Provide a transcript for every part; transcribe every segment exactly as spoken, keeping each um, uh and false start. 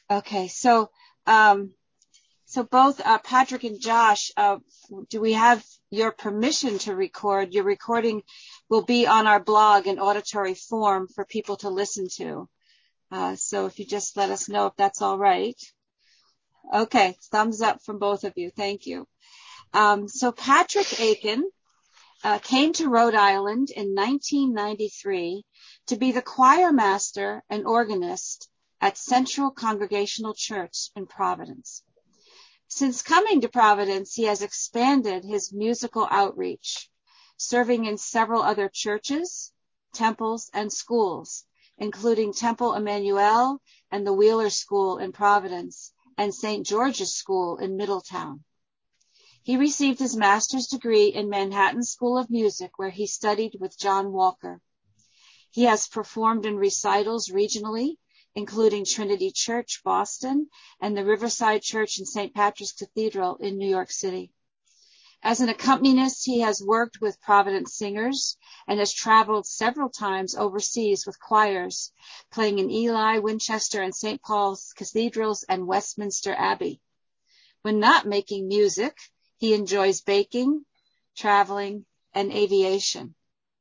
Okay, so um, so both uh, Patrick and Josh, uh, do we have your permission to record? Your recording will be on our blog in auditory form for people to listen to. Uh, so if you just let us know if that's all right. Okay, thumbs up from both of you. Thank you. Um, so Patrick Aiken uh, came to Rhode Island in nineteen ninety-three to be the choir master and organist at Central Congregational Church in Providence. Since coming to Providence, he has expanded his musical outreach, serving in several other churches, temples, and schools, including Temple Emmanuel and the Wheeler School in Providence and Saint George's School in Middletown. He received his master's degree in Manhattan School of Music, where he studied with John Walker. He has performed in recitals regionally, including Trinity Church, Boston, and the Riverside Church and Saint Patrick's Cathedral in New York City. As an accompanist, he has worked with Providence singers and has traveled several times overseas with choirs, playing in Ely, Winchester, and Saint Paul's Cathedrals and Westminster Abbey. When not making music, he enjoys baking, traveling, and aviation.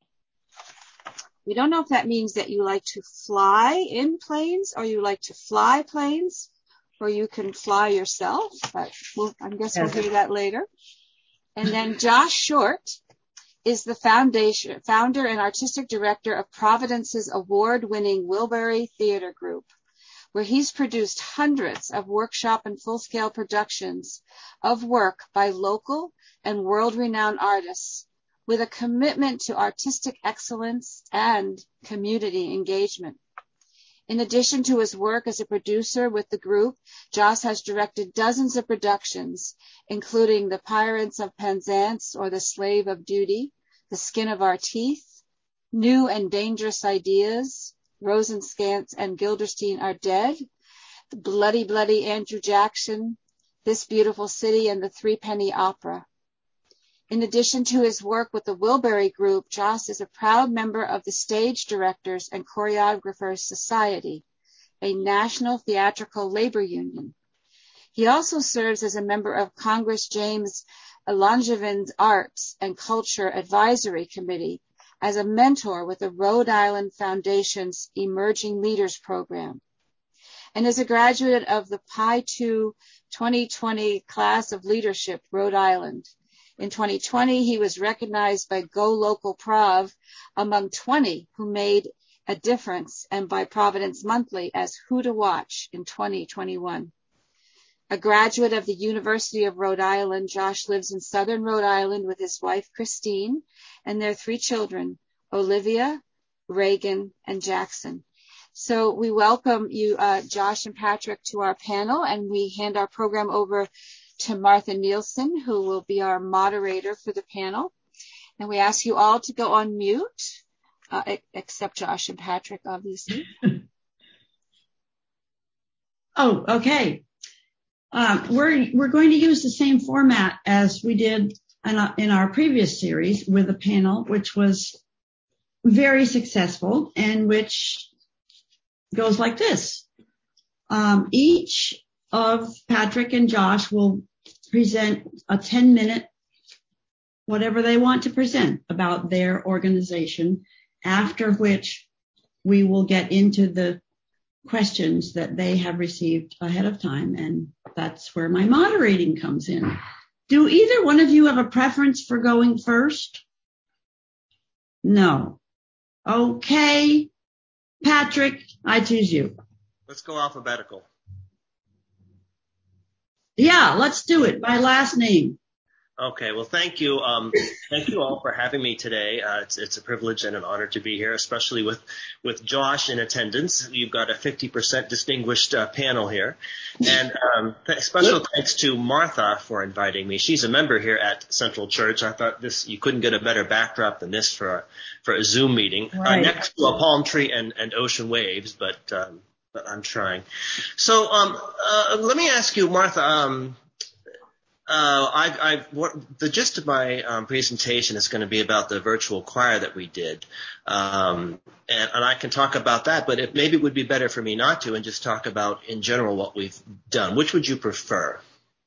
We don't know if that means that you like to fly in planes or you like to fly planes or you can fly yourself, but we'll, I guess we'll hear that later. And then Josh Short is the foundation, founder and artistic director of Providence's award-winning Wilbury Theater Group, where he's produced hundreds of workshop and full-scale productions of work by local and world-renowned artists, with a commitment to artistic excellence and community engagement. In addition to his work as a producer with the group, Josh has directed dozens of productions, including The Pirates of Penzance or The Slave of Duty, The Skin of Our Teeth, New and Dangerous Ideas, Rosencrantz and Guildenstern Are Dead, The Bloody Bloody Andrew Jackson, This Beautiful City, and The Threepenny Opera. In addition to his work with the Wilbury Group, Josh is a proud member of the Stage Directors and Choreographers Society, a national theatrical labor union. He also serves as a member of Congress James Langevin's Arts and Culture Advisory Committee, as a mentor with the Rhode Island Foundation's Emerging Leaders Program, and is a graduate of the Pi two twenty twenty Class of Leadership, Rhode Island. In twenty twenty, he was recognized by Go Local Prov among twenty who made a difference, and by Providence Monthly as Who to Watch in twenty twenty-one. A graduate of the University of Rhode Island, Josh lives in southern Rhode Island with his wife, Christine, and their three children, Olivia, Reagan, and Jackson. So we welcome you, uh, Josh and Patrick, to our panel, and we hand our program over to Martha Nielsen, who will be our moderator for the panel. And we ask you all to go on mute, uh, except Josh and Patrick, obviously. Oh, okay. Um, we're we're going to use the same format as we did in, a, in our previous series with a panel, which was very successful and which goes like this. Um, each of Patrick and Josh will present a ten minute, whatever they want to present about their organization, after which we will get into the questions that they have received ahead of time, and that's where my moderating comes in. Do either one of you have a preference for going first? No. Okay. Patrick, I choose you. Let's go alphabetical. Yeah, let's do it by last name. Okay, well, thank you. Um, thank you all for having me today. Uh, it's, it's a privilege and an honor to be here, especially with, with Josh in attendance. You've got a fifty percent distinguished uh, panel here. And um, th- special thanks to Martha for inviting me. She's a member here at Central Church. I thought this you couldn't get a better backdrop than this for a, for a Zoom meeting. Right. Uh, next to a palm tree and, and ocean waves, but, um, but I'm trying. So um, uh, let me ask you, Martha, um, Uh, I, I, what, the gist of my um, presentation is going to be about the virtual choir that we did, um, and, and I can talk about that. But it, maybe it would be better for me not to, and just talk about in general what we've done. Which would you prefer?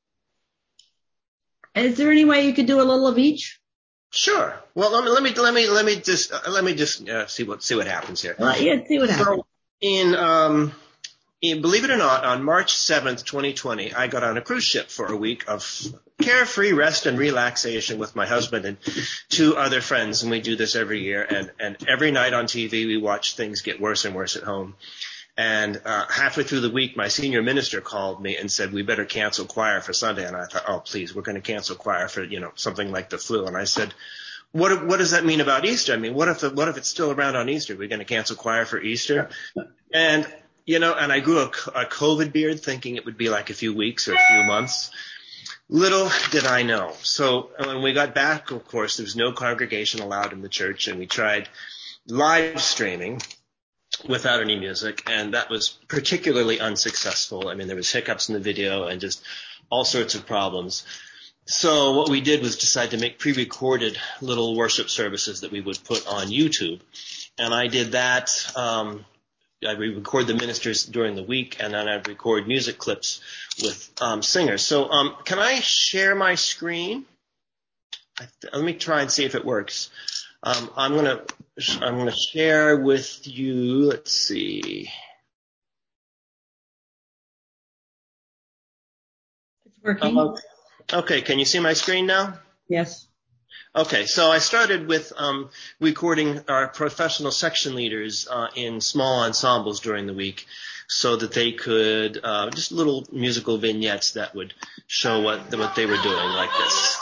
Is there any way you could do a little of each? Sure. Well, let me let me let me let me just uh, let me just uh, see what see what happens here. Well, yeah, see what happens. So in um. And believe it or not, on March seventh, twenty twenty, I got on a cruise ship for a week of carefree rest and relaxation with my husband and two other friends, and we do this every year. And, and every night on T V, we watch things get worse and worse at home. And uh, halfway through the week, my senior minister called me and said, we better cancel choir for Sunday. And I thought, oh, please, we're going to cancel choir for, you know, something like the flu. And I said, what what does that mean about Easter? I mean, what if the, what if it's still around on Easter? We're going to cancel choir for Easter? And You know, and I grew a, a COVID beard thinking it would be like a few weeks or a few months. Little did I know. So when we got back, of course, there was no congregation allowed in the church, and we tried live streaming without any music, and that was particularly unsuccessful. I mean, there was hiccups in the video and just all sorts of problems. So what we did was decide to make pre-recorded little worship services that we would put on YouTube, and I did that. Um, I record the ministers during the week, and then I record music clips with um, singers. So um, can I share my screen? I th- let me try and see if it works. Um, I'm gonna I'm gonna share with you. Let's see. It's working. Um, okay, can you see my screen now? Yes. Okay, so I started with um, recording our professional section leaders uh, in small ensembles during the week so that they could, uh, just little musical vignettes that would show what, what they were doing, like this.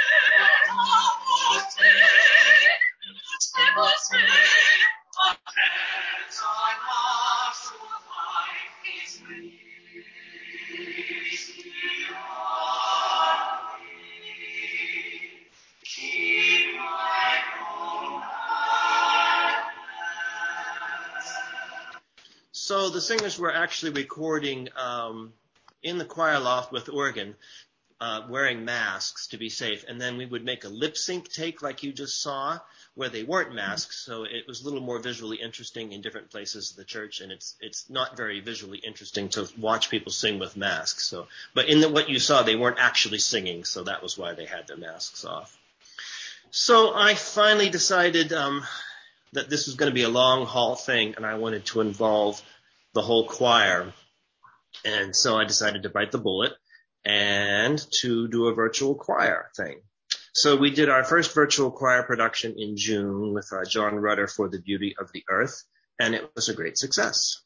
So the singers were actually recording um, in the choir loft with organ, uh, wearing masks to be safe, and then we would make a lip sync take like you just saw, where they weren't masks, so it was a little more visually interesting in different places of the church, and it's it's not very visually interesting to watch people sing with masks. So, but in the, what you saw, they weren't actually singing, so that was why they had their masks off. So I finally decided um, that this was going to be a long haul thing, and I wanted to involve the whole choir. And so I decided to bite the bullet and to do a virtual choir thing. So we did our first virtual choir production in June with uh, John Rudder for The Beauty of the Earth, and it was a great success.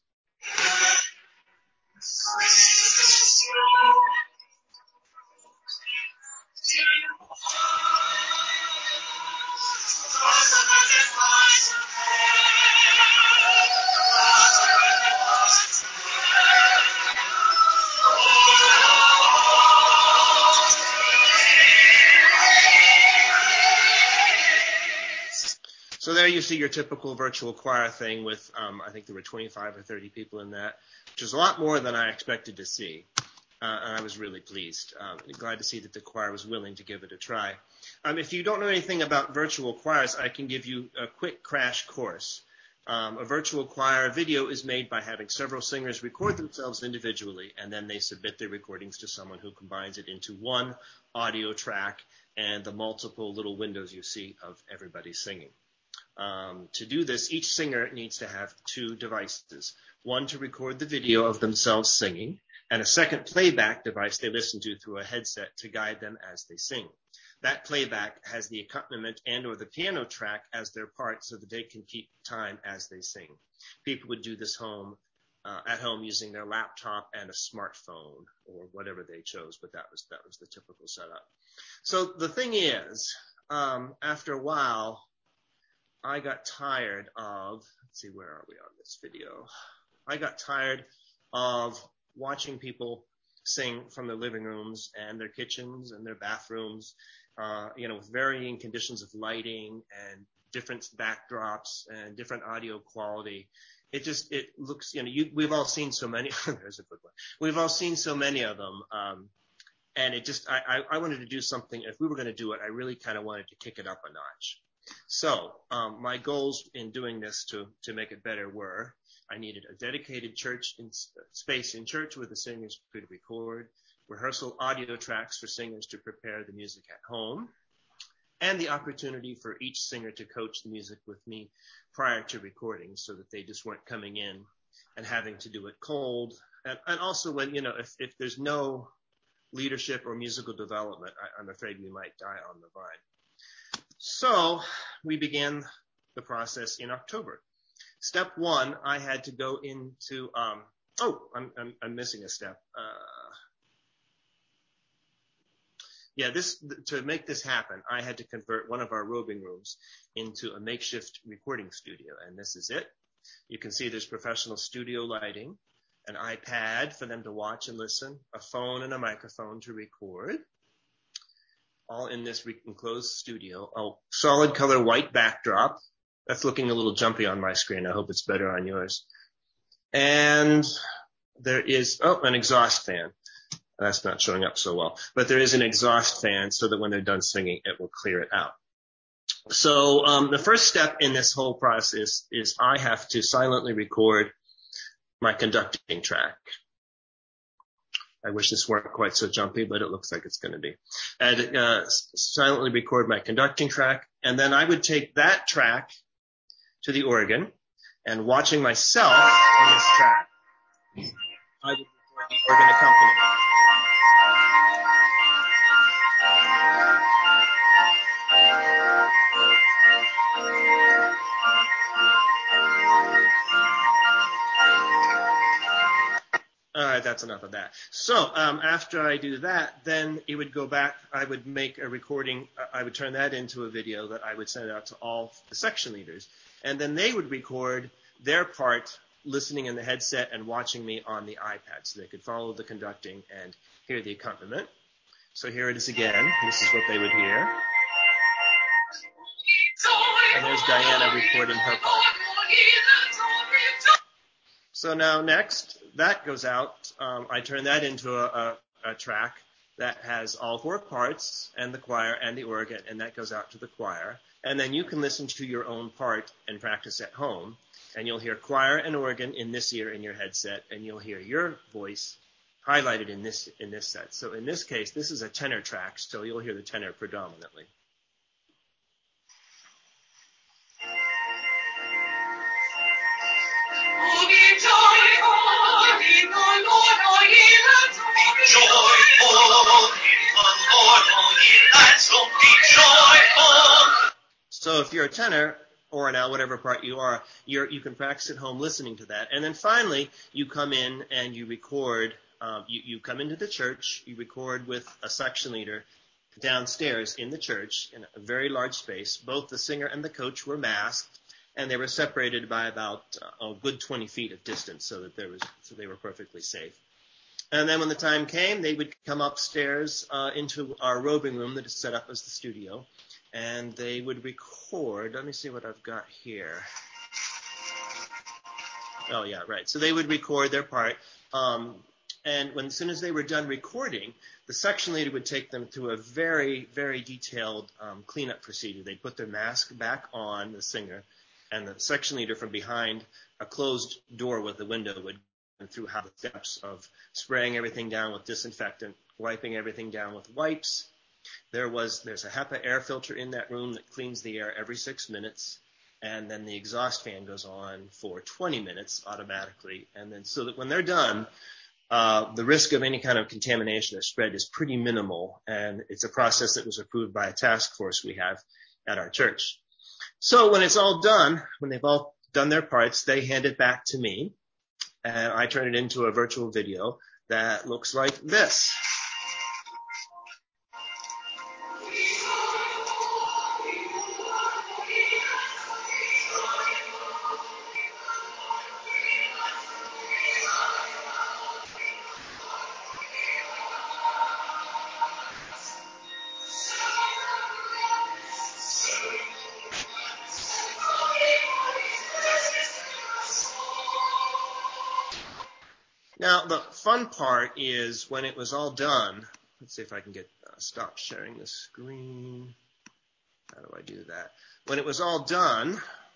So there you see your typical virtual choir thing with, um, I think there were twenty-five or thirty people in that, which is a lot more than I expected to see. Uh, and I was really pleased. Um, glad to see that the choir was willing to give it a try. Um, if you don't know anything about virtual choirs, I can give you a quick crash course. Um, a virtual choir video is made by having several singers record themselves individually, and then they submit their recordings to someone who combines it into one audio track and the multiple little windows you see of everybody singing. Um, to do this, each singer needs to have two devices, one to record the video of themselves singing, and a second playback device they listen to through a headset to guide them as they sing. That playback has the accompaniment and or the piano track as their part so that they can keep time as they sing. People would do this home uh, at home using their laptop and a smartphone or whatever they chose, but that was that was the typical setup. So the thing is, um, after a while, I got tired of, let's see, where are we on this video? I got tired of watching people sing from their living rooms and their kitchens and their bathrooms, uh, you know, with varying conditions of lighting and different backdrops and different audio quality. It just, it looks, you know, you, we've all seen so many, there's a good one. We've all seen so many of them. Um, and it just, I, I, I wanted to do something. If we were going to do it, I really kind of wanted to kick it up a notch. So um, my goals in doing this to, to make it better were, I needed a dedicated church in, space in church where the singers could record, rehearsal audio tracks for singers to prepare the music at home, and the opportunity for each singer to coach the music with me prior to recording so that they just weren't coming in and having to do it cold. And, and also when, you know, if, if there's no leadership or musical development, I, I'm afraid we might die on the vine. So we began the process in October. Step one, I had to go into, um, oh, I'm, I'm, I'm missing a step. Uh, yeah, this, to make this happen, I had to convert one of our roving rooms into a makeshift recording studio, and this is it. You can see there's professional studio lighting, an iPad for them to watch and listen, a phone and a microphone to record, all in this enclosed studio. Oh, solid color white backdrop. That's looking a little jumpy on my screen. I hope it's better on yours. And there is, oh, an exhaust fan. That's not showing up so well. But there is an exhaust fan so that when they're done singing, it will clear it out. So um, the first step in this whole process is I have to silently record my conducting track. I wish this weren't quite so jumpy, but it looks like it's going to be. And uh, silently record my conducting track, and then I would take that track to the organ, and watching myself on this track, I would record the organ accompaniment. All right, that's enough of that. So um, after I do that, then it would go back. I would make a recording. I would turn that into a video that I would send out to all the section leaders. And then they would record their part listening in the headset and watching me on the iPad so they could follow the conducting and hear the accompaniment. So here it is again. This is what they would hear. And there's Diana recording her part. So now next, that goes out. Um, I turn that into a, a, a track that has all four parts and the choir and the organ, and that goes out to the choir. And then you can listen to your own part and practice at home. And you'll hear choir and organ in this ear in your headset, and you'll hear your voice highlighted in this in this set. So in this case, this is a tenor track, so you'll hear the tenor predominantly. So if you're a tenor, or now whatever part you are, you're, you can practice at home listening to that. And then finally, you come in and you record. Um, you, you come into the church, you record with a section leader downstairs in the church in a very large space. Both the singer and the coach were masked, and they were separated by about uh, a good twenty feet of distance, so that there was, so they were perfectly safe. And then when the time came, they would come upstairs uh, into our roving room that is set up as the studio, and they would record. Let me see what I've got here. Oh, yeah, right. So they would record their part. Um, and when, as soon as they were done recording, the section leader would take them through a very, very detailed um, cleanup procedure. They'd put their mask back on, the singer, and the section leader from behind a closed door with the window would go through how the steps of spraying everything down with disinfectant, wiping everything down with wipes. There was, there's a HEPA air filter in that room that cleans the air every six minutes. And then the exhaust fan goes on for twenty minutes automatically. And then so that when they're done, uh, the risk of any kind of contamination or spread is pretty minimal. And it's a process that was approved by a task force we have at our church. So when it's all done, when they've all done their parts, they hand it back to me. And I turn it into a virtual video that looks like this. Now, the fun part is when it was all done, let's see if I can get uh, stop sharing the screen. How do I do that? When it was all done,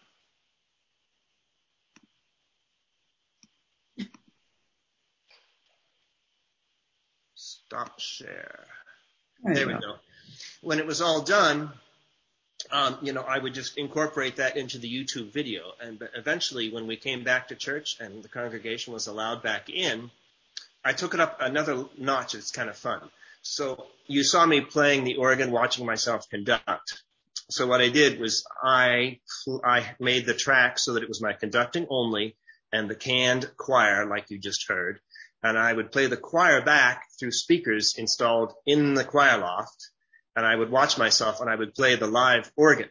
stop share. There, there we go. go. When it was all done, um, you know, I would just incorporate that into the YouTube video. And eventually, when we came back to church and the congregation was allowed back in, I took it up another notch. It's kind of fun. So you saw me playing the organ, watching myself conduct. So what I did was I I made the track so that it was my conducting only and the canned choir, like you just heard. And I would play the choir back through speakers installed in the choir loft. And I would watch myself and I would play the live organ.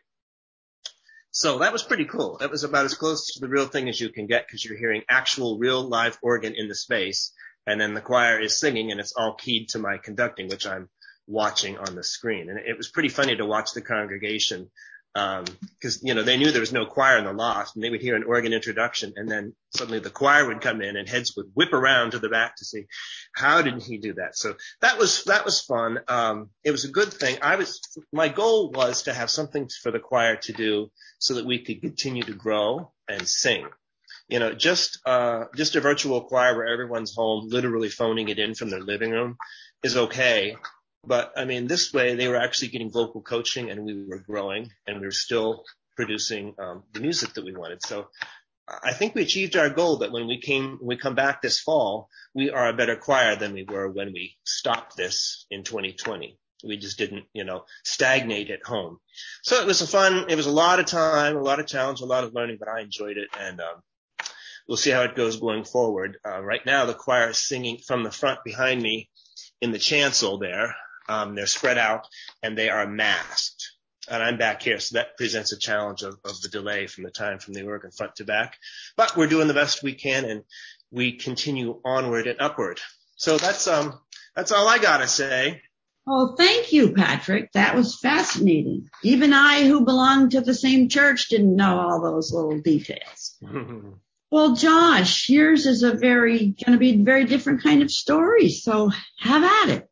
So that was pretty cool. That was about as close to the real thing as you can get because you're hearing actual real live organ in the space. And then the choir is singing and it's all keyed to my conducting, which I'm watching on the screen. And it was pretty funny to watch the congregation because, um, you know, they knew there was no choir in the loft and they would hear an organ introduction and then suddenly the choir would come in and heads would whip around to the back to see how did he do that. So that was, that was fun. Um, it was a good thing. I was, my goal was to have something for the choir to do so that we could continue to grow and sing. You know, just, uh, just a virtual choir where everyone's home, literally phoning it in from their living room is okay. But I mean, this way they were actually getting vocal coaching and we were growing and we were still producing, um, the music that we wanted. So I think we achieved our goal that when we came, when we come back this fall, we are a better choir than we were when we stopped this in twenty twenty. We just didn't, you know, stagnate at home. So it was a fun, it was a lot of time, a lot of challenge, a lot of learning, but I enjoyed it. And, um, we'll see how it goes going forward. Uh, right now, the choir is singing from the front behind me in the chancel there. Um, they're spread out and they are masked. And I'm back here, so that presents a challenge of, of the delay from the time from the organ front to back. But we're doing the best we can, and we continue onward and upward. So that's um that's all I gotta say. Oh, thank you, Patrick. That was fascinating. Even I, who belong to the same church, didn't know all those little details. Well, Josh, yours is a very going to be a very different kind of story. So have at it.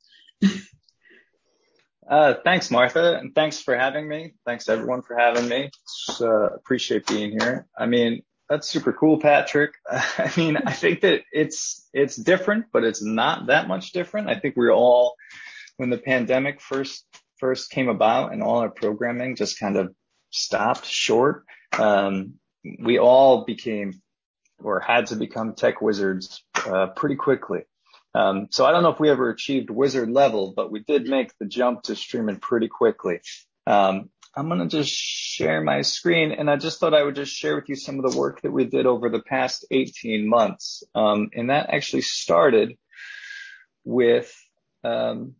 Uh, thanks, Martha, and thanks for having me. Thanks everyone for having me. Uh, appreciate being here. I mean, that's super cool, Patrick. I mean, I think that it's it's different, but it's not that much different. I think we're all, when the pandemic first first came about and all our programming just kind of stopped short, um, we all became or had to become tech wizards uh, pretty quickly. Um, so I don't know if we ever achieved wizard level, but we did make the jump to streaming pretty quickly. Um, I'm going to just share my screen, and I just thought I would just share with you some of the work that we did over the past eighteen months. Um, and that actually started with, um,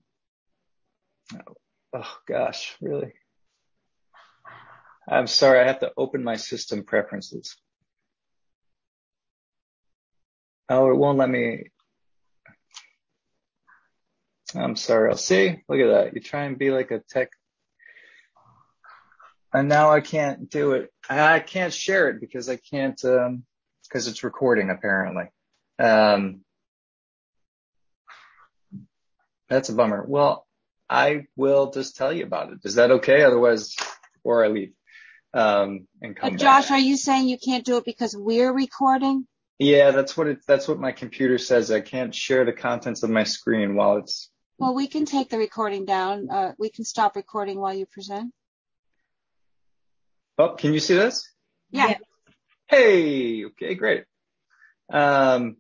oh gosh, really? I'm sorry, I have to open my system preferences. Oh, it won't let me. I'm sorry. I'll see. Look at that. You try and be like a tech. And now I can't do it. I can't share it because I can't, um, because it's recording apparently. Um, that's a bummer. Well, I will just tell you about it. Is that okay? Otherwise, before I leave, um, and come But Josh, back. are you saying you can't do it because we're recording? Yeah, that's what it, that's what my computer says. I can't share the contents of my screen while it's. Well, we can take the recording down. Uh, we can stop recording while you present. Oh, can you see this? Yeah. yeah. Hey, okay, great. Um,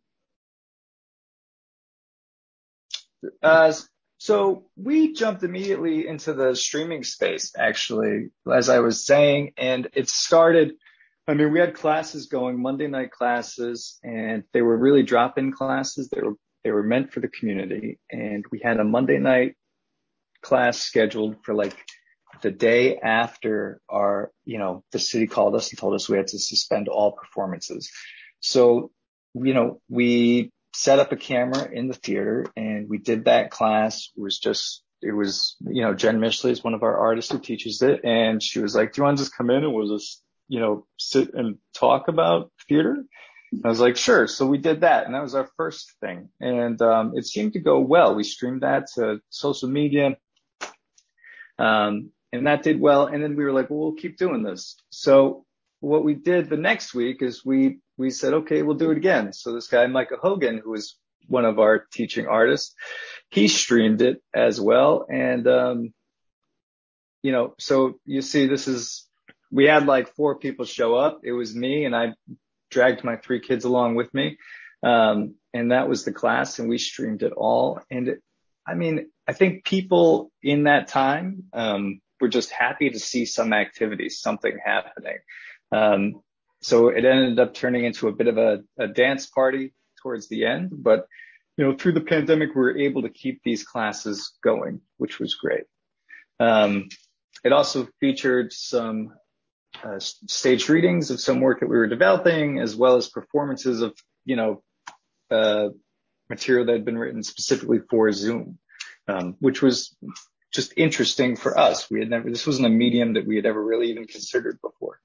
uh, so we jumped immediately into the streaming space, actually, as I was saying, and it started, I mean, we had classes going, Monday night classes, and they were really drop-in classes. They were, they were meant for the community. And we had a Monday night class scheduled for like the day after our, you know, the city called us and told us we had to suspend all performances. So, you know, we set up a camera in the theater and we did that class. It was just, it was, you know, Jen Mishley is one of our artists who teaches it. And she was like, do you want to just come in and we'll just, you know, sit and talk about theater? I was like, sure. So we did that, and that was our first thing. And um, it seemed to go well. We streamed that to social media, um, and that did well. And then we were like, well, we'll keep doing this. So what we did the next week is we we said, okay, we'll do it again. So this guy, Micah Hogan, who was one of our teaching artists, he streamed it as well. And, um, you know, so you see, this is, we had like four people show up. It was me, and I dragged my three kids along with me. Um, and that was the class, and we streamed it all. And it, I mean, I think people in that time, um, were just happy to see some activity, something happening. Um, so it ended up turning into a bit of a, a dance party towards the end. But, you know, through the pandemic, we were able to keep these classes going, which was great. Um, it also featured some Uh, staged readings of some work that we were developing, as well as performances of, you know, uh, material that had been written specifically for Zoom, um, which was just interesting for us. We had never, this wasn't a medium that we had ever really even considered before.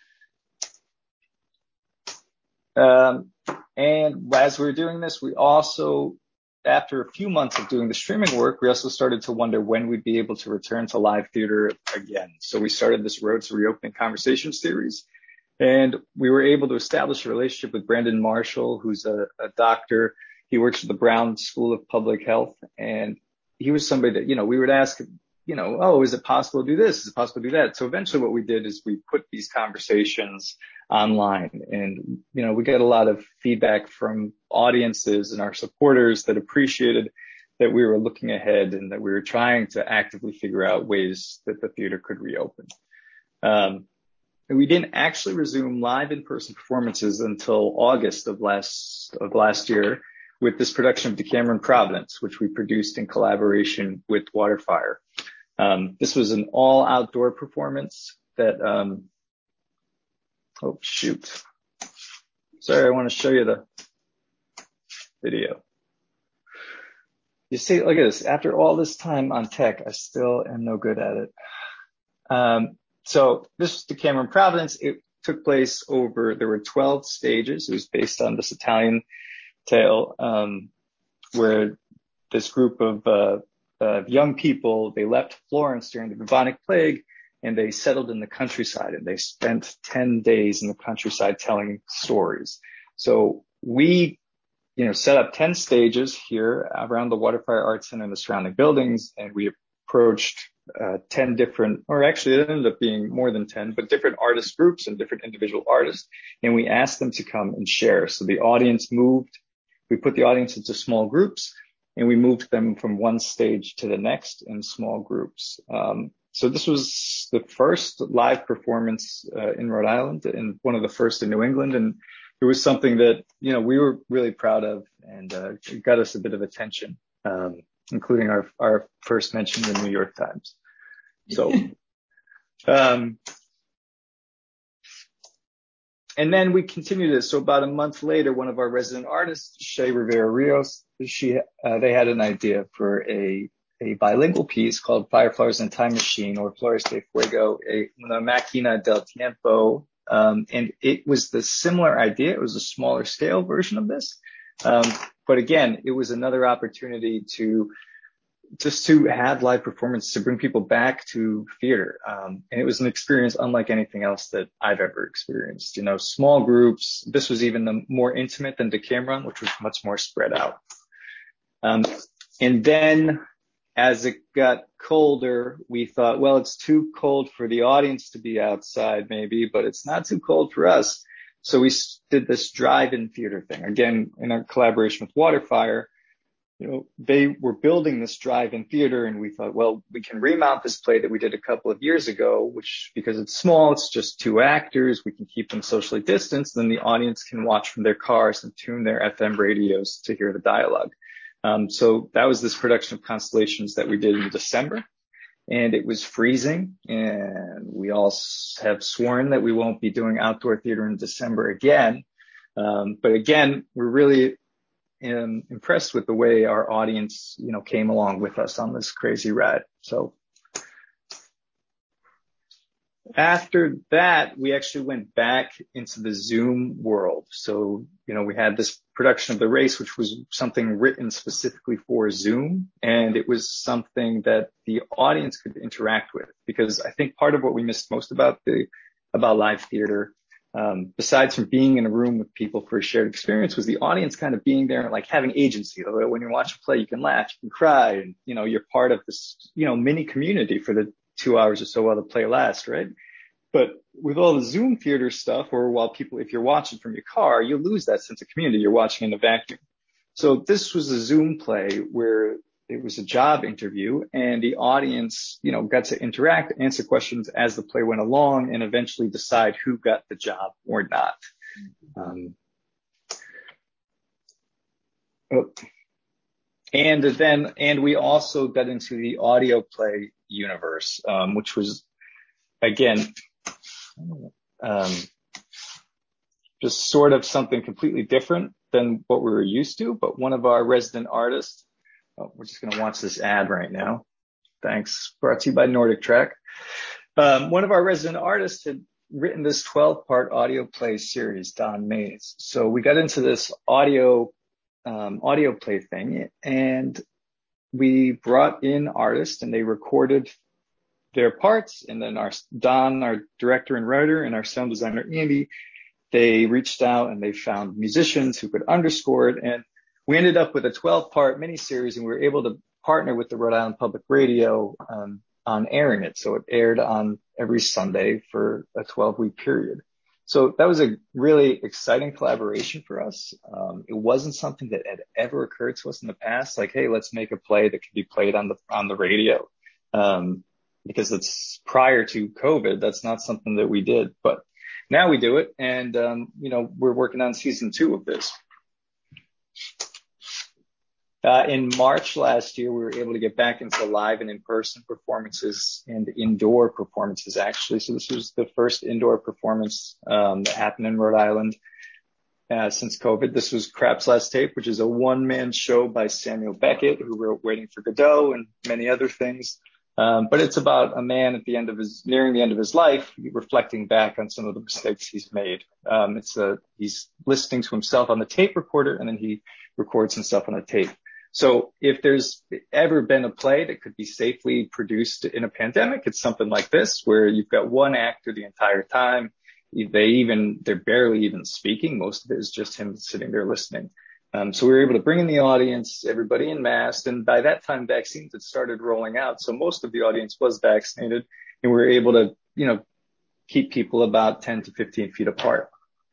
Um, and as we were doing this, we also, after a few months of doing the streaming work, we also started to wonder when we'd be able to return to live theater again. So we started this Road to Reopening Conversation series, and we were able to establish a relationship with Brandon Marshall, who's a, a doctor. He works at the Brown School of Public Health, and he was somebody that, you know, we would ask, you know, oh, is it possible to do this? Is it possible to do that? So eventually what we did is we put these conversations online, and, you know, we got a lot of feedback from audiences and our supporters that appreciated that we were looking ahead and that we were trying to actively figure out ways that the theater could reopen. Um, and we didn't actually resume live in-person performances until August of last, of last year with this production of Decameron Providence, which we produced in collaboration with Waterfire. Um, this was an all outdoor performance that, um, oh shoot. Sorry, I want to show you the video. You see, look at this. After all this time on tech, I still am no good at it. Um, so this was Decameron Providence. It took place over, there were twelve stages. It was based on this Italian tale, um, where this group of, uh, uh, young people, they left Florence during the bubonic plague, and they settled in the countryside, and they spent ten days in the countryside telling stories. So we, you know, set up ten stages here around the Waterfire Arts Center and the surrounding buildings, and we approached uh, ten different, or actually it ended up being more than ten, but different artist groups and different individual artists, and we asked them to come and share. So the audience moved, we put the audience into small groups, and we moved them from one stage to the next in small groups. Um, so this was the first live performance uh, in Rhode Island, and one of the first in New England, and it was something that, you know, we were really proud of, and uh, it got us a bit of attention, um, including our, our first mention in the New York Times. So, um, and then we continued this. So about a month later, one of our resident artists, Shay Rivera Rios, she, uh, they had an idea for a, a bilingual piece called Fireflowers and Time Machine, or Flores de Fuego, a, una máquina del tiempo. Um, and it was the similar idea. It was a smaller scale version of this. Um, but again, it was another opportunity to just to have live performance, to bring people back to theater. Um, and it was an experience unlike anything else that I've ever experienced. You know, small groups. This was even the more intimate than Decameron, which was much more spread out. Um, and then as it got colder, we thought, well, it's too cold for the audience to be outside maybe, but it's not too cold for us. So we did this drive-in theater thing, again, in our collaboration with Waterfire. You know, they were building this drive-in theater, and we thought, well, we can remount this play that we did a couple of years ago, which, because it's small, it's just two actors, we can keep them socially distanced, then the audience can watch from their cars and tune their F M radios to hear the dialogue. Um, so that was this production of Constellations that we did in December, and it was freezing, and we all have sworn that we won't be doing outdoor theater in December again. Um, but again, we're really um, impressed with the way our audience, you know, came along with us on this crazy ride. So after that, we actually went back into the Zoom world. So, you know, we had this production of the race, which was something written specifically for Zoom. And it was something that the audience could interact with, because I think part of what we missed most about the, about live theater, um, besides from being in a room with people for a shared experience, was the audience kind of being there and like having agency. When you watch a play, you can laugh, you can cry, and, you know, you're part of this, you know, mini community for the two hours or so while the play lasts, right? But with all the Zoom theater stuff, or while people, if you're watching from your car, you lose that sense of community. You're watching in a vacuum. So this was a Zoom play where it was a job interview, and the audience, you know, got to interact, answer questions as the play went along, and eventually decide who got the job or not. Um, oh. And then, and we also got into the audio play universe, um, which was, again, um, just sort of something completely different than what we were used to. But one of our resident artists, oh, we're just going to watch this ad right now. Thanks. Brought to you by Nordic Track. Um, one of our resident artists had written this twelve part audio play series, Don Mays. So we got into this audio, um, audio play thing, and we brought in artists, and they recorded their parts. And then our Don, our director and writer, and our sound designer, Andy, they reached out and they found musicians who could underscore it. And we ended up with a twelve part miniseries, and we were able to partner with the Rhode Island Public Radio, um, on airing it. So it aired on every Sunday for a twelve week period. So that was a really exciting collaboration for us. Um, it wasn't something that had ever occurred to us in the past. Like, hey, let's make a play that could be played on the, on the radio. Um, because it's prior to COVID. That's not something that we did, but now we do it. And, um, you know, we're working on season two of this. Uh, in March last year, we were able to get back into live and in-person performances and indoor performances, actually. So this was the first indoor performance, um, that happened in Rhode Island, uh, since COVID. This was Crap's Last Tape, which is a one-man show by Samuel Beckett, who wrote Waiting for Godot and many other things. Um, but it's about a man at the end of his, nearing the end of his life, reflecting back on some of the mistakes he's made. Um, it's a, he's listening to himself on the tape recorder, and then he records himself on a tape. So if there's ever been a play that could be safely produced in a pandemic, it's something like this, where you've got one actor the entire time. They even, they're barely even speaking. Most of it is just him sitting there listening. Um, so we were able to bring in the audience, everybody in mask, and by that time vaccines had started rolling out. So most of the audience was vaccinated, and we were able to, you know, keep people about ten to fifteen feet apart.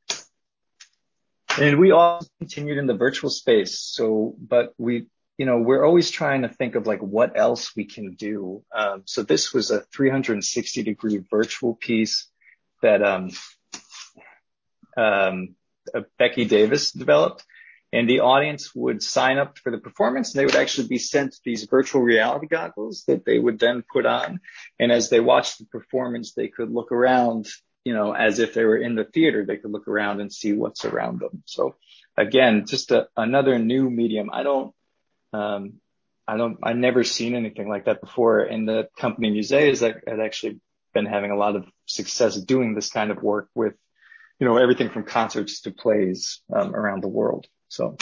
And we all continued in the virtual space. So, but we, you know, we're always trying to think of like what else we can do. Um, so this was a three hundred sixty degree virtual piece that, um, um, uh, Becky Davis developed. And the audience would sign up for the performance, and they would actually be sent these virtual reality goggles that they would then put on. And as they watched the performance, they could look around, you know, as if they were in the theater. They could look around and see what's around them. So again, just a, another new medium. I don't, um, I don't, I've never seen anything like that before. And the company Musée has had actually been having a lot of success doing this kind of work with, you know, everything from concerts to plays, um, around the world. So,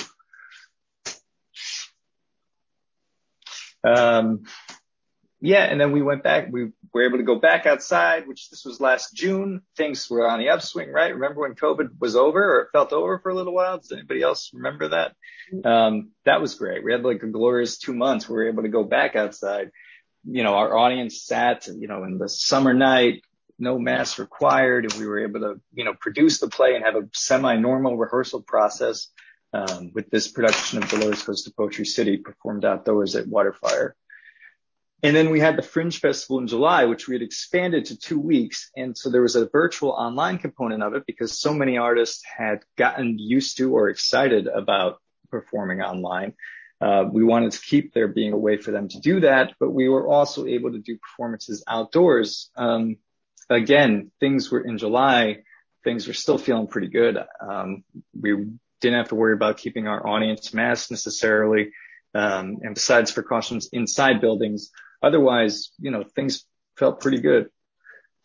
um, yeah, and then we went back, we were able to go back outside, which this was last June. Things were on the upswing, right? Remember when COVID was over, or it felt over for a little while? Does anybody else remember that? Um, that was great. We had like a glorious two months. We were able to go back outside. You know, our audience sat, you know, in the summer night, no masks required, and we were able to, you know, produce the play and have a semi-normal rehearsal process. Um, with this production of Dolores Goes to Poetry City performed outdoors at Waterfire. And then we had the Fringe Festival in July, which we had expanded to two weeks. And so there was a virtual online component of it because so many artists had gotten used to or excited about performing online. Uh, we wanted to keep there being a way for them to do that, but we were also able to do performances outdoors. Um, again, things were in July, things were still feeling pretty good. Um, we didn't have to worry about keeping our audience masked necessarily. Um, and besides precautions inside buildings, otherwise, you know, things felt pretty good.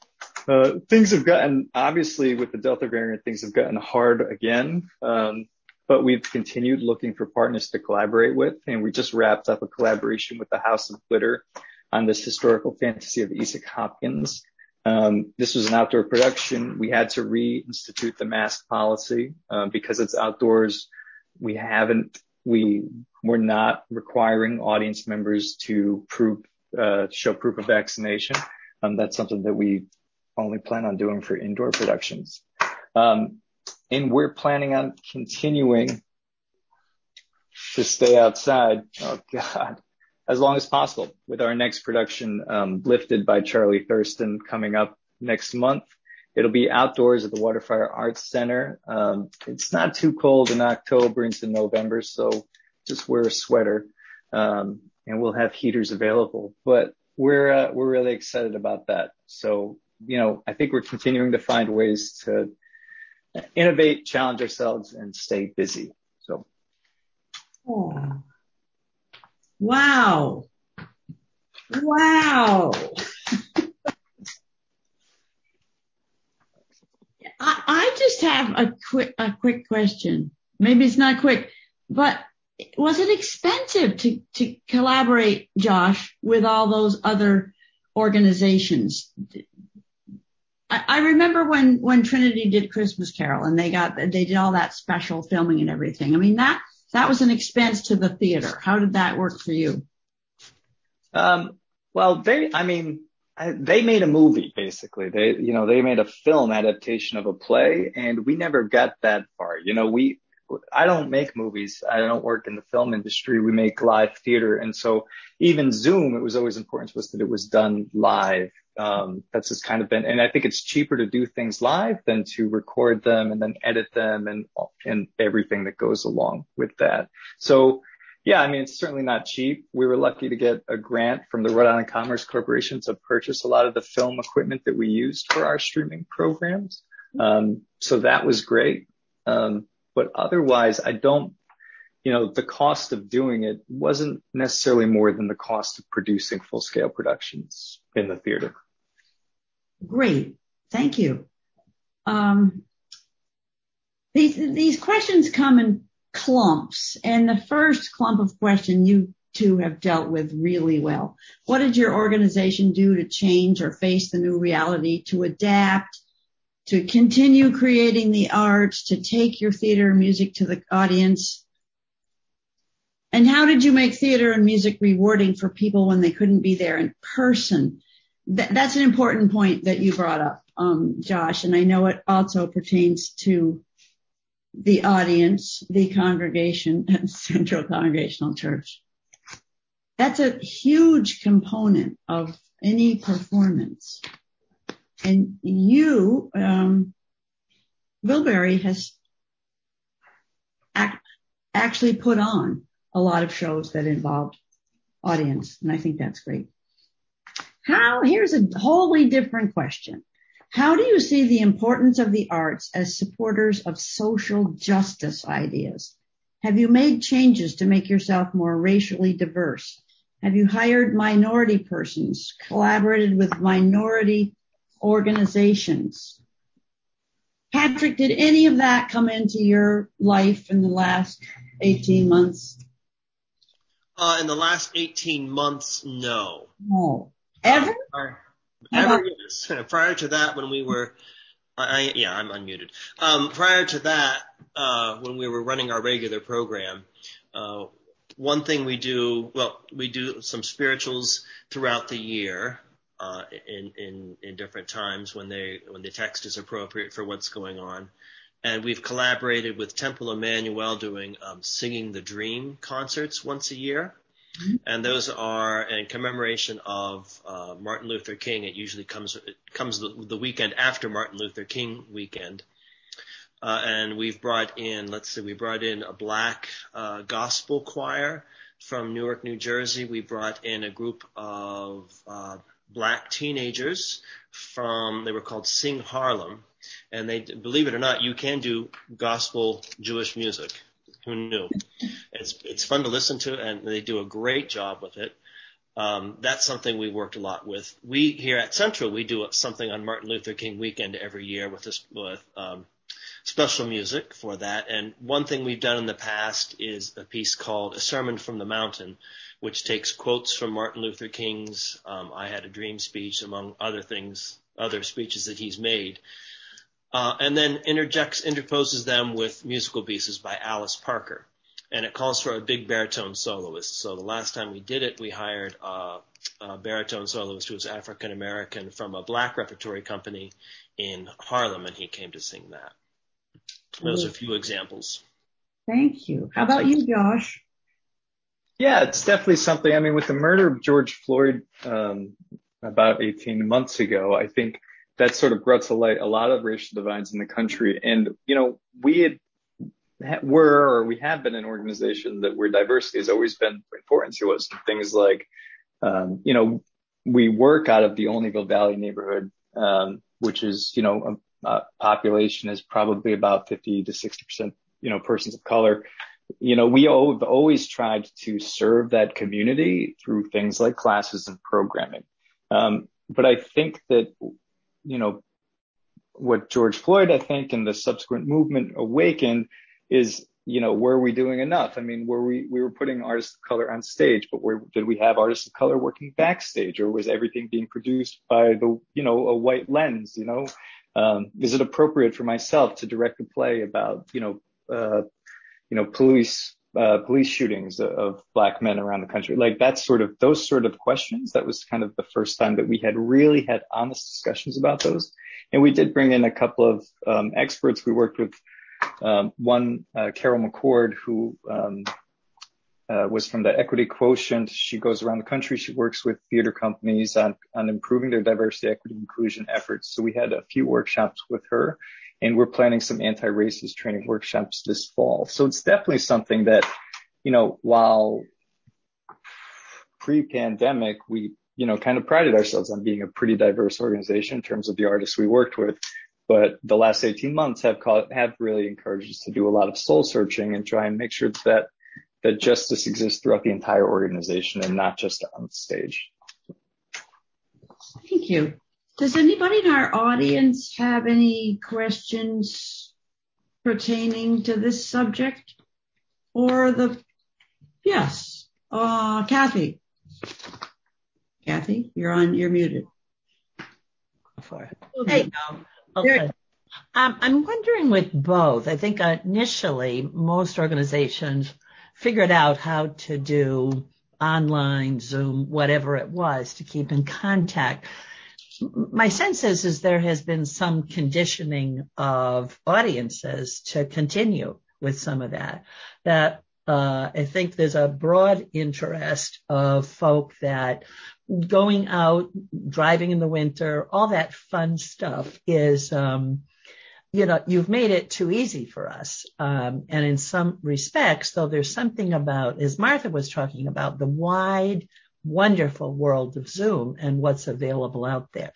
uh, things have gotten, obviously with the Delta variant, things have gotten hard again. Um, but we've continued looking for partners to collaborate with. And we just wrapped up a collaboration with the House of Glitter on this historical fantasy of Isaac Hopkins. Um, this was an outdoor production. We had to reinstitute the mask policy, uh, because it's outdoors. We haven't, we were not requiring audience members to prove, uh, show proof of vaccination. Um, that's something that we only plan on doing for indoor productions. Um, and we're planning on continuing to stay outside. Oh God. As long as possible, with our next production, um, Lifted by Charlie Thurston, coming up next month. It'll be outdoors at the Waterfire Arts Center. Um, it's not too cold in October into November, so just wear a sweater, um, and we'll have heaters available. But we're uh, we're really excited about that. So, you know, I think we're continuing to find ways to innovate, challenge ourselves, and stay busy. So. Oh. Wow. Wow. I, I just have a quick, a quick question. Maybe it's not quick, but was it expensive to, to collaborate, Josh, with all those other organizations? I, I remember when, when Trinity did Christmas Carol and they got, they did all that special filming and everything. I mean, that, That was an expense to the theater. How did that work for you? Um, well, they, I mean, I, they made a movie, basically. They, you know, they made a film adaptation of a play, and we never got that far. You know, we, I don't make movies. I don't work in the film industry. We make live theater. And so even Zoom, it was always important to us that it was done live. Um, that's just kind of been, and I think it's cheaper to do things live than to record them and then edit them and, and everything that goes along with that. So yeah, I mean, it's certainly not cheap. We were lucky to get a grant from the Rhode Island Commerce Corporation to purchase a lot of the film equipment that we used for our streaming programs. Um, so that was great. Um, but otherwise, I don't, you know, the cost of doing it wasn't necessarily more than the cost of producing full scale productions in the theater. Great. Thank you. Um, these, these questions come in clumps, and the first clump of question you two have dealt with really well. What did your organization do to change or face the new reality, to adapt, to continue creating the arts, to take your theater and music to the audience? And how did you make theater and music rewarding for people when they couldn't be there in person? Th- that's an important point that you brought up, um, Josh, and I know it also pertains to the audience, the congregation at Central Congregational Church. That's a huge component of any performance. And you, um, Wilbury has ac- actually put on a lot of shows that involved audience, and I think that's great. How, here's a wholly different question. How do you see the importance of the arts as supporters of social justice ideas? Have you made changes to make yourself more racially diverse? Have you hired minority persons, collaborated with minority organizations? Patrick, did any of that come into your life in the last eighteen months? Uh, in the last eighteen months, no. No. Ever? Uh, ever, yes. Prior to that, when we were, I, yeah, I'm unmuted. Um, prior to that, uh, when we were running our regular program, uh, one thing we do, well, we do some spirituals throughout the year, uh, in, in, in different times when they, when the text is appropriate for what's going on. And we've collaborated with Temple Emmanuel doing, um, Singing the Dream concerts once a year. And those are in commemoration of uh, Martin Luther King. It usually comes it comes the, the weekend after Martin Luther King weekend. Uh, and we've brought in, let's see, we brought in a black uh, gospel choir from Newark, New Jersey. We brought in a group of uh, black teenagers from, they were called Sing Harlem. And they, believe it or not, you can do gospel Jewish music. Who knew? It's it's fun to listen to, and they do a great job with it. Um, that's something we worked a lot with. We here at Central, we do something on Martin Luther King weekend every year with this, with um, special music for that. And one thing we've done in the past is a piece called A Sermon from the Mountain, which takes quotes from Martin Luther King's um, I Had a Dream speech, among other things, other speeches that he's made, uh, and then interjects, interposes them with musical pieces by Alice Parker. And it calls for a big baritone soloist. So the last time we did it, we hired uh, a baritone soloist who was African American from a black repertory company in Harlem, and he came to sing that. Those are a few examples. Thank you. How about you, Josh? Yeah, it's definitely something. I mean, with the murder of George Floyd um, about eighteen months ago, I think that sort of brought to light a lot of racial divides in the country. And, you know, we had were or we have been an organization that where diversity has always been important to us. Things like, um, you know, we work out of the Olneyville Valley neighborhood, um, which is, you know, a, a population is probably about fifty to sixty percent, you know, persons of color. You know, we have always tried to serve that community through things like classes and programming. Um, but I think that, you know, what George Floyd, I think, and the subsequent movement awakened is, you know, were we doing enough? I mean, were we, we were putting artists of color on stage, but where did we have artists of color working backstage, or was everything being produced by the, you know, a white lens, you know? Um, is it appropriate for myself to direct a play about, you know, uh, you know, police, uh, police shootings of black men around the country? Like that's sort of, those sort of questions. That was kind of the first time that we had really had honest discussions about those. And we did bring in a couple of, um, experts. We worked with, Um, one, uh, Carol McCord, who um, uh, was from the Equity Quotient. She goes around the country. She works with theater companies on, on improving their diversity, equity, inclusion efforts. So we had a few workshops with her, and we're planning some anti-racist training workshops this fall. So it's definitely something that, you know, while pre-pandemic, we, you know, kind of prided ourselves on being a pretty diverse organization in terms of the artists we worked with. But the last eighteen months have called, have really encouraged us to do a lot of soul searching and try and make sure that, that justice exists throughout the entire organization and not just on the stage. Thank you. Does anybody in our audience have any questions pertaining to this subject or the, yes, uh, Kathy. Kathy, you're on, you're muted. There you go. Okay. Um, I'm wondering with both. I think initially most organizations figured out how to do online, Zoom, whatever it was to keep in contact. My sense is, is there has been some conditioning of audiences to continue with some of that. That uh, I think there's a broad interest of folk that going out, driving in the winter, all that fun stuff is, um, you know, you've made it too easy for us. Um, and in some respects, though, there's something about, as Martha was talking about, the wide, wonderful world of Zoom and what's available out there.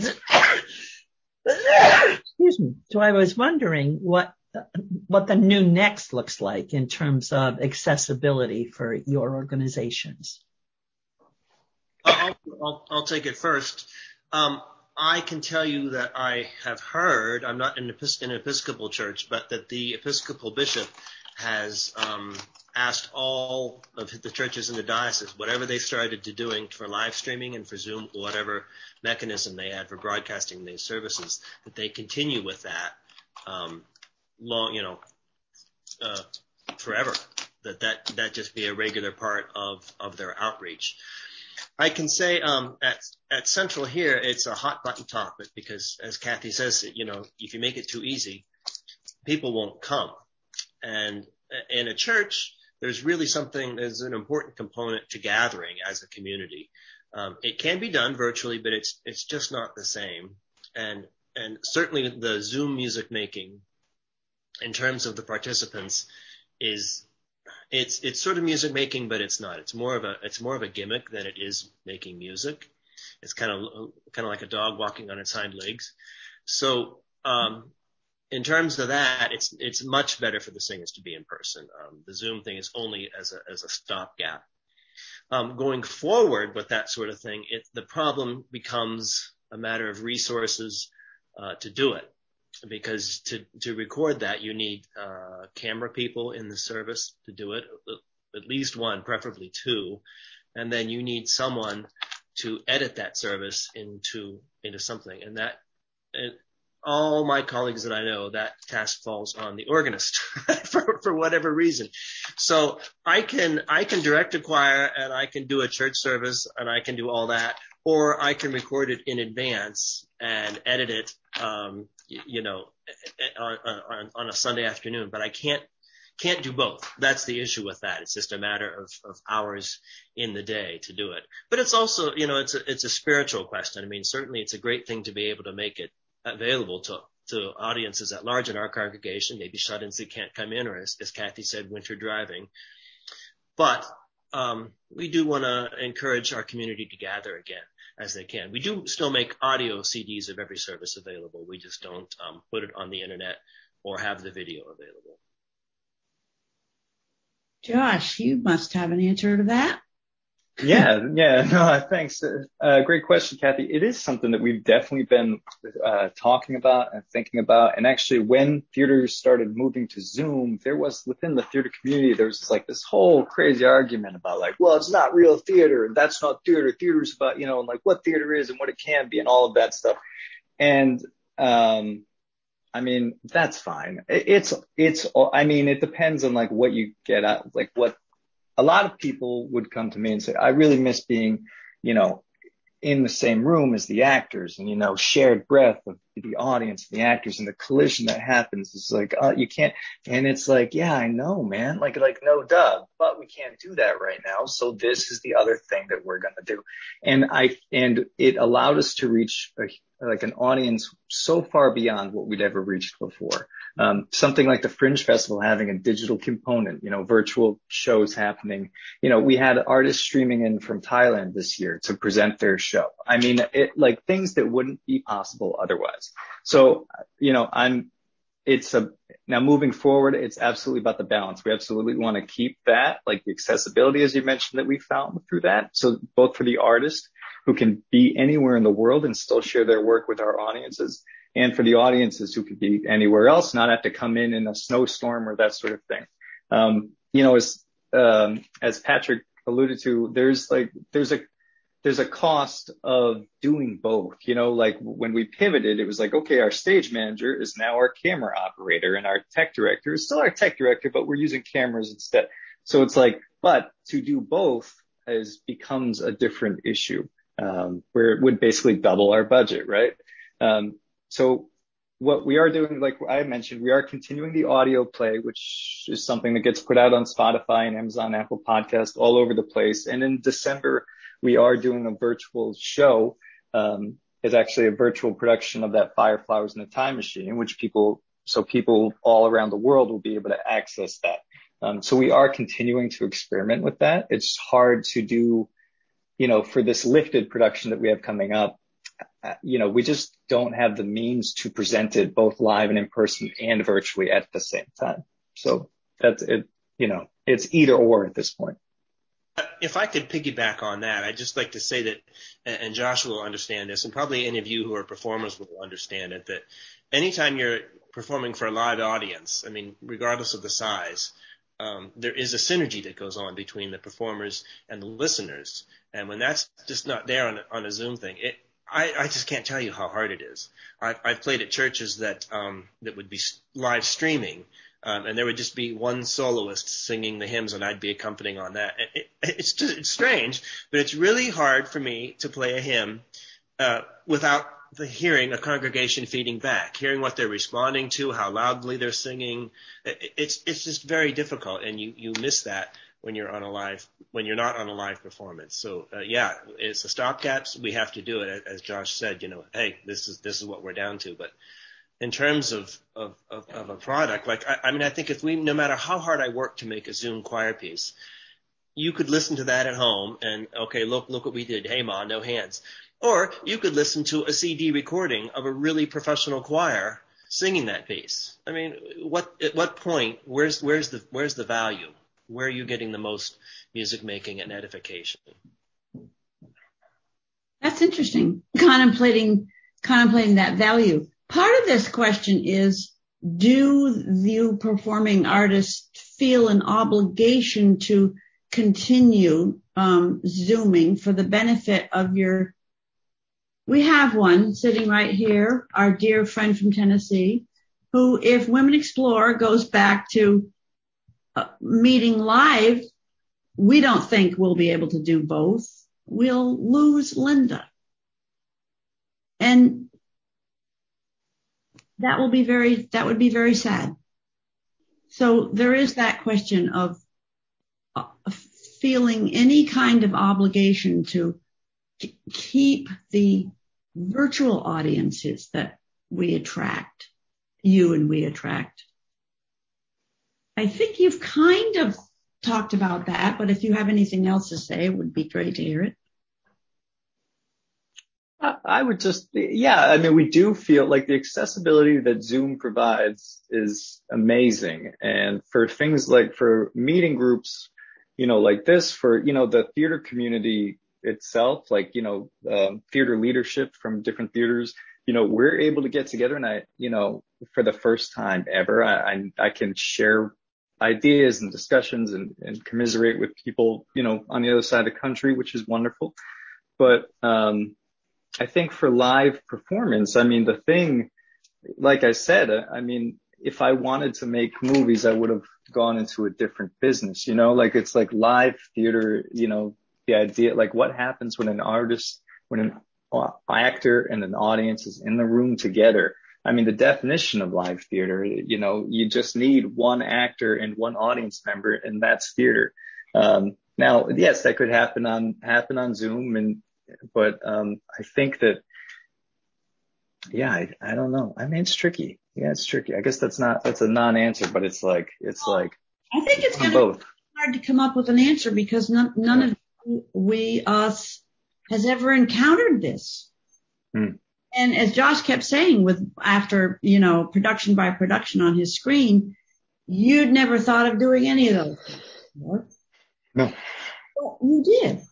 Excuse me. So I was wondering what, what the new next looks like in terms of accessibility for your organizations. I'll, I'll, I'll take it first. Um, I can tell you that I have heard, I'm not in an Episcopal church, but that the Episcopal bishop has um, asked all of the churches in the diocese, whatever they started to doing for live streaming and for Zoom, whatever mechanism they had for broadcasting these services, that they continue with that um, long, you know, uh, forever, that, that that just be a regular part of, of their outreach. I can say um, at at Central here, it's a hot button topic because, as Kathy says, you know, if you make it too easy, people won't come. And in a church, there's really something, there's an important component to gathering as a community. Um, it can be done virtually, but it's it's just not the same. And and certainly the Zoom music making, in terms of the participants, is It's it's sort of music making, but it's not. It's more of a it's more of a gimmick than it is making music. It's kind of kind of like a dog walking on its hind legs. So um, in terms of that, it's it's much better for the singers to be in person. Um, the Zoom thing is only as a as a stopgap. Um, going forward with that sort of thing, it, the problem becomes a matter of resources uh, to do it. Because to, to record that, you need uh, camera people in the service to do it, at least one, preferably two. And then you need someone to edit that service into into something. And that, and all my colleagues that I know, that task falls on the organist for, for whatever reason. So I can I can direct a choir, and I can do a church service, and I can do all that, or I can record it in advance and edit it, um, you, you know, on, on, on a Sunday afternoon. But I can't can't do both. That's the issue with that. It's just a matter of, of hours in the day to do it. But it's also, you know, it's a, it's a spiritual question. I mean, certainly it's a great thing to be able to make it available to to audiences at large in our congregation, maybe shut-ins that can't come in, or as, as Kathy said, winter driving. But um, we do want to encourage our community to gather again as they can. We do still make audio C Ds of every service available. We just don't um, put it on the internet or have the video available. Josh, you must have an answer to that. Yeah, yeah, no, thanks. Uh, great question, Kathy. It is something that we've definitely been uh, talking about and thinking about. And actually, when theaters started moving to Zoom, there was within the theater community, there was like this whole crazy argument about like, well, it's not real theater, and that's not theater. Theater's about, you know, like what theater is and what it can be and all of that stuff. And um, I mean, that's fine. It's it's. I mean, it depends on like what you get at, like what. A lot of people would come to me and say, I really miss being, you know, in the same room as the actors, and, you know, shared breath of the audience and the actors, and the collision that happens is like, uh, you can't. And it's like, yeah, I know, man. Like, like, no, duh, but we can't do that right now. So this is the other thing that we're going to do. And I, and it allowed us to reach a, like an audience so far beyond what we'd ever reached before. Um, something like the Fringe Festival having a digital component, you know, virtual shows happening. You know, we had artists streaming in from Thailand this year to present their show. I mean, it like things that wouldn't be possible otherwise. So, you know, I'm, it's a, now moving forward, it's absolutely about the balance. We absolutely want to keep that, like the accessibility, as you mentioned, that we found through that. So both for the artist who can be anywhere in the world and still share their work with our audiences, and for the audiences who could be anywhere else, not have to come in in a snowstorm or that sort of thing. Um, you know, as, um, as Patrick alluded to, there's like, there's a, there's a cost of doing both. You know, like when we pivoted, it was like, okay, our stage manager is now our camera operator, and our tech director is still our tech director, but we're using cameras instead. So it's like, but to do both is becomes a different issue, um, where it would basically double our budget, right? Um, So what we are doing, like I mentioned, we are continuing the audio play, which is something that gets put out on Spotify and Amazon, Apple Podcasts, all over the place. And in December, we are doing a virtual show. Um, it's actually a virtual production of that Fire, Flowers, and the Time Machine, which people, so people all around the world will be able to access that. Um, so we are continuing to experiment with that. It's hard to do, you know, for this lifted production that we have coming up. You know, we just don't have the means to present it both live and in person and virtually at the same time. So that's it. You know, it's either or at this point. If I could piggyback on that, I'd just like to say that, and Josh will understand this, and probably any of you who are performers will understand it, that anytime you're performing for a live audience, I mean, regardless of the size, um, there is a synergy that goes on between the performers and the listeners. And when that's just not there on a, on a Zoom thing, it, I, I just can't tell you how hard it is. I've, I've played at churches that um, that would be live streaming, um, and there would just be one soloist singing the hymns, and I'd be accompanying on that. It, it, it's just it's strange, but it's really hard for me to play a hymn uh, without the hearing a congregation feeding back, hearing what they're responding to, how loudly they're singing. It, it's it's just very difficult, and you you miss that when you're on a live, when you're not on a live performance. So, uh, yeah, it's a stopgaps. We have to do it. As Josh said, you know, hey, this is, this is what we're down to. But in terms of, of, of, of a product, like, I, I mean, I think if we, no matter how hard I work to make a Zoom choir piece, you could listen to that at home and, okay, look, look what we did. Hey, Ma, no hands. Or you could listen to a C D recording of a really professional choir singing that piece. I mean, what, at what point, where's, where's the, where's the value? Where are you getting the most music making and edification? That's interesting. Contemplating, contemplating that value. Part of this question is, do you performing artists feel an obligation to continue um, Zooming for the benefit of your, we have one sitting right here, our dear friend from Tennessee, who, if Women Explore goes back to uh, meeting live, we don't think we'll be able to do both. We'll lose Linda. And that will be very, that would be very sad. So there is that question of uh, feeling any kind of obligation to keep the virtual audiences that we attract, you and we attract. I think you've kind of talked about that, but if you have anything else to say, it would be great to hear it. I would just, yeah, I mean, we do feel like the accessibility that Zoom provides is amazing. And for things like for meeting groups, you know, like this, for, you know, the theater community itself, like, you know, um, theater leadership from different theaters, you know, we're able to get together and I, you know, for the first time ever, I, I, I can share ideas and discussions and, and commiserate with people, you know, on the other side of the country, which is wonderful. But, um, I think for live performance, I mean, the thing, like I said, I mean, if I wanted to make movies, I would have gone into a different business, you know, like it's like live theater, you know, the idea, like what happens when an artist, when an actor and an audience is in the room together. I mean, the definition of live theater, you know, you just need one actor and one audience member, and that's theater. Um, now, yes, that could happen on, happen on Zoom and, But, um, I think that, yeah, I, I don't know. I mean, it's tricky. Yeah, it's tricky. I guess that's not, that's a non-answer, but it's like, it's like, I think it's going to be hard to come up with an answer because none, none yeah. of we, us, has ever encountered this. Hmm. And as Josh kept saying with, after, you know, production by production on his screen, you'd never thought of doing any of those things. What? No. Well, you did.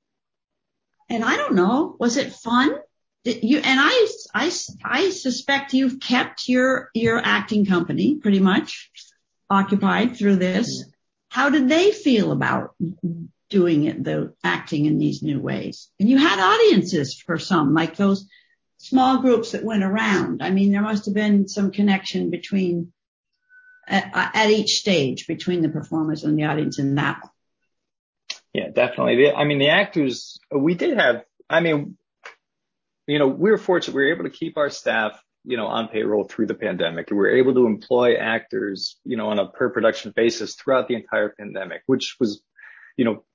And I don't know, was it fun? Did you, and I, I, I suspect you've kept your, your acting company pretty much occupied through this. How did they feel about doing it, the acting in these new ways? And you had audiences for some, like those small groups that went around. I mean, there must have been some connection between, at, at each stage between the performers and the audience in that one. Yeah, definitely. I mean, the actors, we did have, I mean, you know, we were fortunate. We were able to keep our staff, you know, on payroll through the pandemic. And we were able to employ actors, you know, on a per production basis throughout the entire pandemic, which was, you know,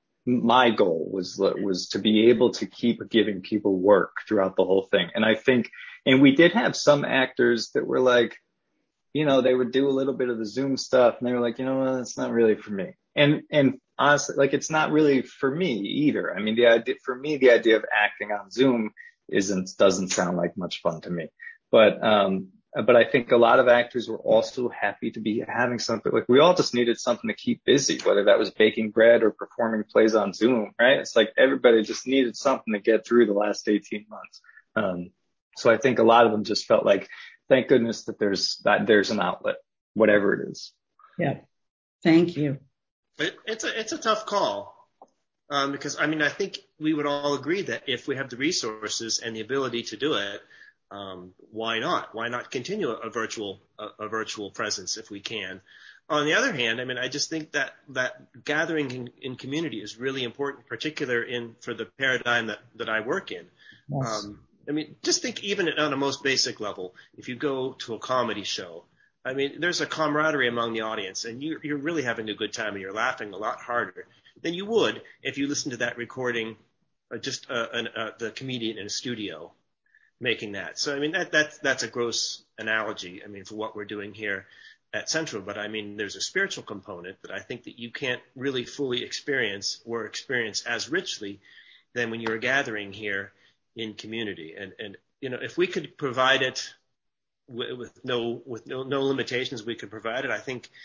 my goal was, was to be able to keep giving people work throughout the whole thing. And I think, and we did have some actors that were like, you know, they would do a little bit of the Zoom stuff and they were like, you know, well, that's not really for me. And, and honestly, like, it's not really for me either. I mean, the idea, for me, the idea of acting on Zoom isn't, doesn't sound like much fun to me. But, um, but I think a lot of actors were also happy to be having something, like we all just needed something to keep busy, whether that was baking bread or performing plays on Zoom, right? It's like everybody just needed something to get through the last eighteen months. Um, so I think a lot of them just felt like, thank goodness that there's, that there's an outlet, whatever it is. Yeah. Thank you. It, it's a, it's a tough call. Um, because I mean, I think we would all agree that if we have the resources and the ability to do it, um, why not? Why not continue a, a virtual, a, a virtual presence if we can? On the other hand, I mean, I just think that, that gathering in, in community is really important, particularly in, for the paradigm that, that I work in. Yes. Um, I mean, just think even on a most basic level, if you go to a comedy show, I mean, there's a camaraderie among the audience and you, you're really having a good time and you're laughing a lot harder than you would if you listen to that recording, uh, just uh, an, uh, the comedian in a studio making that. So, I mean, that, that's, that's a gross analogy, I mean, for what we're doing here at Central. But I mean, there's a spiritual component that I think that you can't really fully experience or experience as richly than when you're gathering here in community. And, and, you know, if we could provide it with, with no, with no, no limitations, we could provide it. I think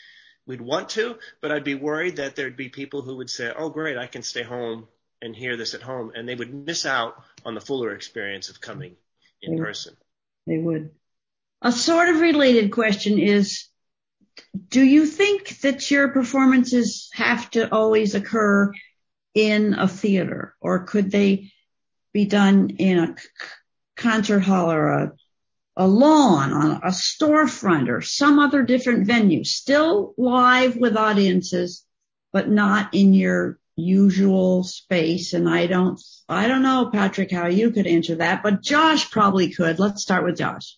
we'd want to, but I'd be worried that there'd be people who would say, oh, great, I can stay home and hear this at home. And they would miss out on the fuller experience of coming in they, person. They would. A sort of related question is, do you think that your performances have to always occur in a theater, or could they be done in a concert hall or a, a lawn, on a storefront, or some other different venue, still live with audiences, but not in your usual space? And I don't, I don't know, Patrick, how you could answer that, but Josh probably could. Let's start with Josh.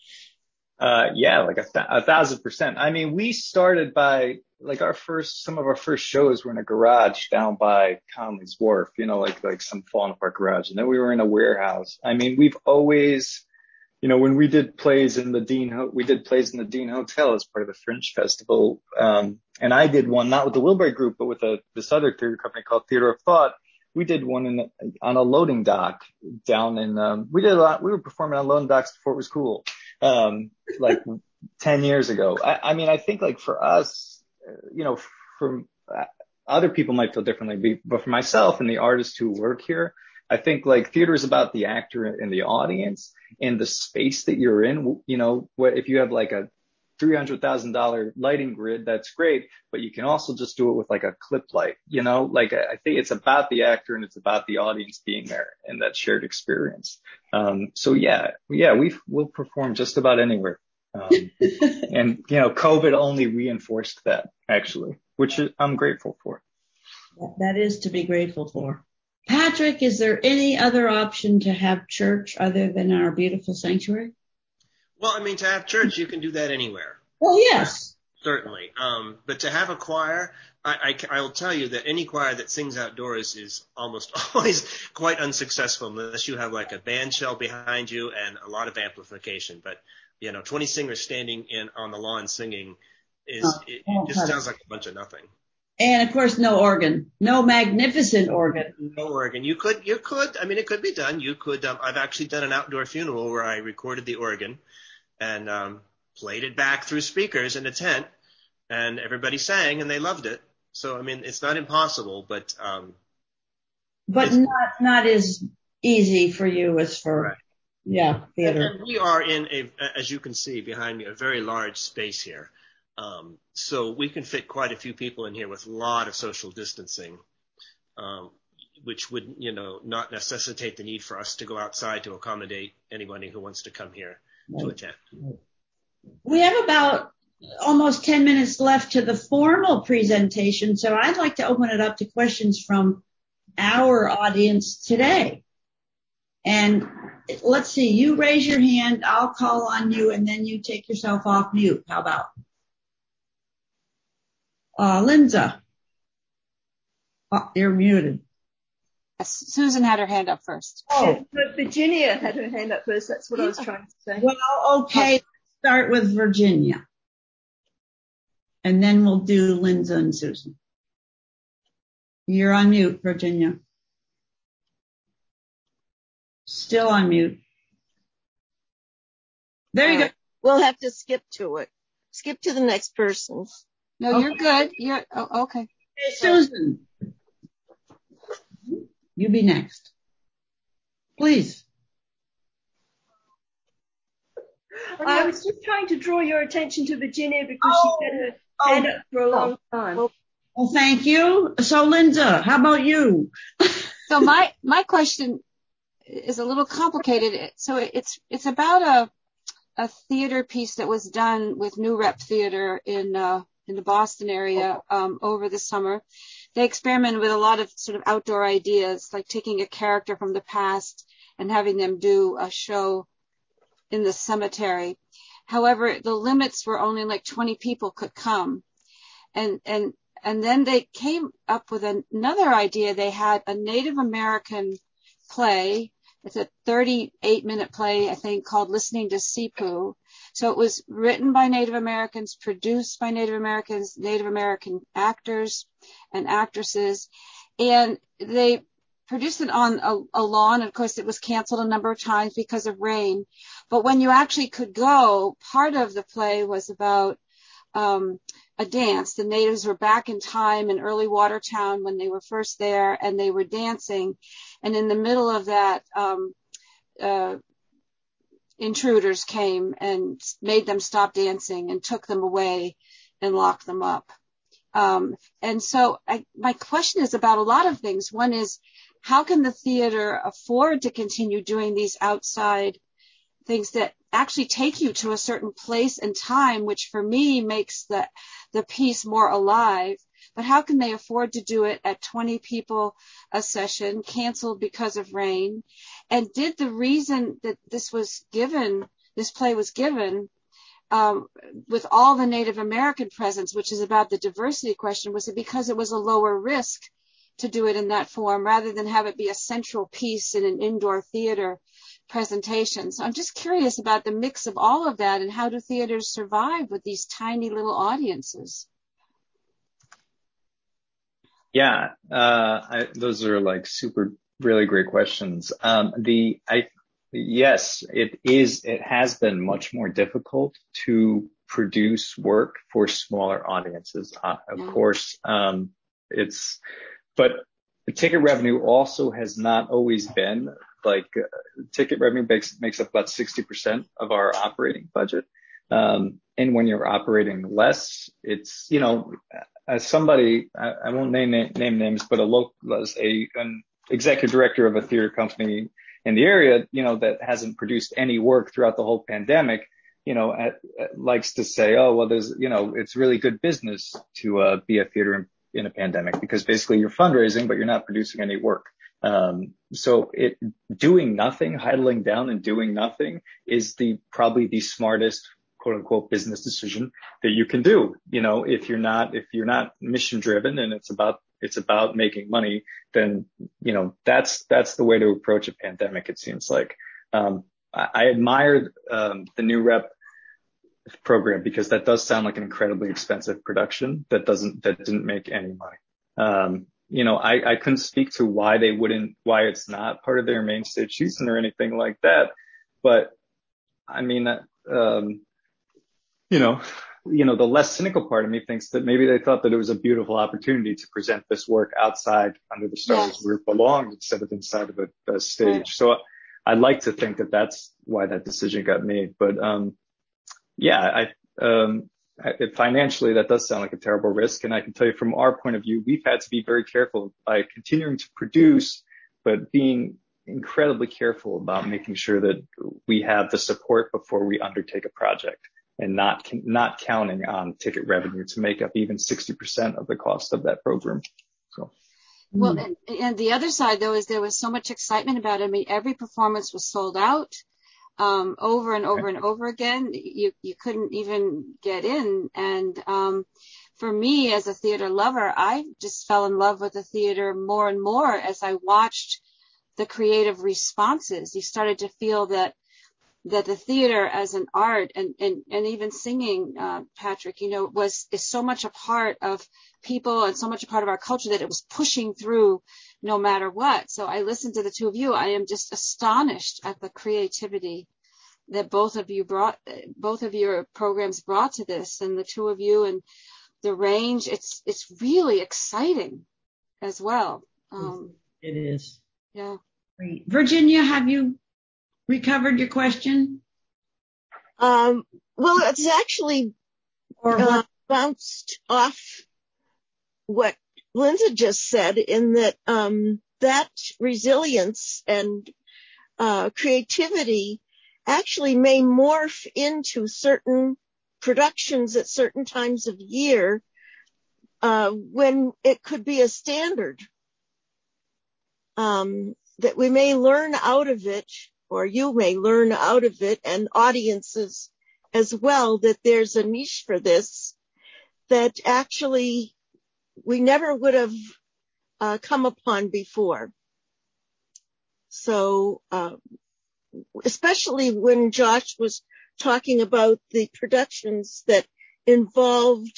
Uh, yeah, like a, th- a thousand percent. I mean, we started by like our first, some of our first shows were in a garage down by Conley's Wharf, you know, like, like some falling apart garage. And then we were in a warehouse. I mean, we've always, you know, when we did plays in the Dean, Ho- we did plays in the Dean Hotel as part of the Fringe Festival. Um, and I did one, not with the Wilbury Group, but with a, this other theater company called Theater of Thought. We did one in, on a loading dock down in, um, we did a lot, we were performing on loading docks before it was cool. Um, like ten years ago. I, I mean, I think like for us, you know, from uh, other people might feel differently, but for myself and the artists who work here, I think like theater is about the actor and the audience and the space that you're in. You know, what if you have like a three hundred thousand dollars lighting grid, that's great, but you can also just do it with like a clip light, you know, like I think it's about the actor and it's about the audience being there and that shared experience. Um, so yeah, yeah, we we'll perform just about anywhere. Um, and you know, COVID only reinforced that actually, which I'm grateful for. That is to be grateful for. Patrick, is there any other option to have church other than our beautiful sanctuary? Well, I mean, to have church, you can do that anywhere. Well, yes. Certainly. Um, but to have a choir, I, I, I will tell you that any choir that sings outdoors is almost always quite unsuccessful unless you have like a band shell behind you and a lot of amplification. But, you know, twenty singers standing in on the lawn singing is, oh, it, it just sounds like a bunch of nothing. And of course, no organ, no magnificent organ. No organ. You could, you could, I mean, it could be done. You could, um, I've actually done an outdoor funeral where I recorded the organ and um, played it back through speakers in a tent, and everybody sang, and they loved it. So, I mean, it's not impossible, but um, but not not as easy for you as for right. yeah theater. And, and we are in a, as you can see behind me, a very large space here, um, so we can fit quite a few people in here with a lot of social distancing, um, which would, you know, not necessitate the need for us to go outside to accommodate anybody who wants to come here. To attend. We have about almost ten minutes left to the formal presentation, so I'd like to open it up to questions from our audience today. And let's see, you raise your hand, I'll call on you, and then you take yourself off mute. How about? Uh, Linda. Oh, you're muted. Susan had her hand up first. Oh, but Virginia had her hand up first. That's what I was trying to say. Well, okay, let's start with Virginia. And then we'll do Linda and Susan. You're on mute, Virginia. Still on mute. There you right. go. We'll have to skip to it. Skip to the next person. No, okay. You're good. You're oh, okay. Hey, Susan. You be next. Please. I was just trying to draw your attention to Virginia because oh, she had her oh, hand up for a long time. Well, well, thank you. So, Linda, how about you? So my my question is a little complicated. So it's it's about a a theater piece that was done with New Rep Theater in uh, in the Boston area um, over the summer. They experimented with a lot of sort of outdoor ideas, like taking a character from the past and having them do a show in the cemetery. However, the limits were only like twenty people could come. And, and, and then they came up with another idea. They had a Native American play. It's a thirty-eight minute play, I think, called Listening to Sipu. So it was written by Native Americans, produced by Native Americans, Native American actors and actresses. And they produced it on a, a lawn. Of course, it was canceled a number of times because of rain. But when you actually could go, part of the play was about um, a dance. The natives were back in time in early Watertown when they were first there, and they were dancing. And in the middle of that, um, uh, intruders came and made them stop dancing and took them away and locked them up. Um, and so I, my question is about a lot of things. One is, how can the theater afford to continue doing these outside things that actually take you to a certain place and time, which for me makes the, the piece more alive? But how can they afford to do it at twenty people a session, canceled because of rain? And did the reason that this was given, this play was given, um, with all the Native American presence, which is about the diversity question, was it because it was a lower risk to do it in that form rather than have it be a central piece in an indoor theater presentation? So I'm just curious about the mix of all of that, and how do theaters survive with these tiny little audiences? Yeah, uh, I, those are like super, really great questions. Um, the, I, yes, it is, it has been much more difficult to produce work for smaller audiences. Uh, of Yeah. course, um, it's, but the ticket revenue also has not always been like, uh, ticket revenue makes, makes up about sixty percent of our operating budget. Um, and when you're operating less, it's, you know, as somebody, I, I won't name, name names, but a local, as a, an executive director of a theater company in the area, you know, that hasn't produced any work throughout the whole pandemic, you know, at, at, likes to say, oh, well, there's, you know, it's really good business to, uh, be a theater in, in a pandemic, because basically you're fundraising, but you're not producing any work. Um, so it, doing nothing, idling down and doing nothing is the, probably the smartest, quote unquote, business decision that you can do. You know, if you're not, if you're not mission driven and it's about, it's about making money, then, you know, that's, that's the way to approach a pandemic, it seems like. Um, I, I admired, um, the New Rep program, because that does sound like an incredibly expensive production that doesn't, that didn't make any money. Um, you know, I, I couldn't speak to why they wouldn't, why it's not part of their main stage season or anything like that. But I mean, um, you know, you know, the less cynical part of me thinks that maybe they thought that it was a beautiful opportunity to present this work outside under the stars Yes. where it belonged instead of inside of a, a stage. Right. So I'd like to think that that's why that decision got made. But, um, yeah, I, um, I, financially, that does sound like a terrible risk. And I can tell you from our point of view, we've had to be very careful by continuing to produce, but being incredibly careful about making sure that we have the support before we undertake a project, and not, not counting on ticket revenue to make up even sixty percent of the cost of that program. So. Well, and, and the other side, though, is there was so much excitement about it. I mean, every performance was sold out. Um, over and over and over again. You, you couldn't even get in. And, um, for me as a theater lover, I just fell in love with the theater more and more as I watched the creative responses. You started to feel that, that the theater as an art and, and, and even singing, uh, Patrick, you know, was, is so much a part of people and so much a part of our culture that it was pushing through no matter what. So I listened to the two of you. I am just astonished at the creativity that both of you brought, both of your programs brought to this, and the two of you and the range. It's, it's really exciting as well. Um, it is. Yeah. Great. Virginia, have you recovered your question? Um, well, it's actually Or uh, what? bounced off what Linda just said, in that um, that resilience and uh, creativity actually may morph into certain productions at certain times of year uh, when it could be a standard. Um, that we may learn out of it, or you may learn out of it, and audiences as well, that there's a niche for this that actually we never would have uh, come upon before. So, uh, especially when Josh was talking about the productions that involved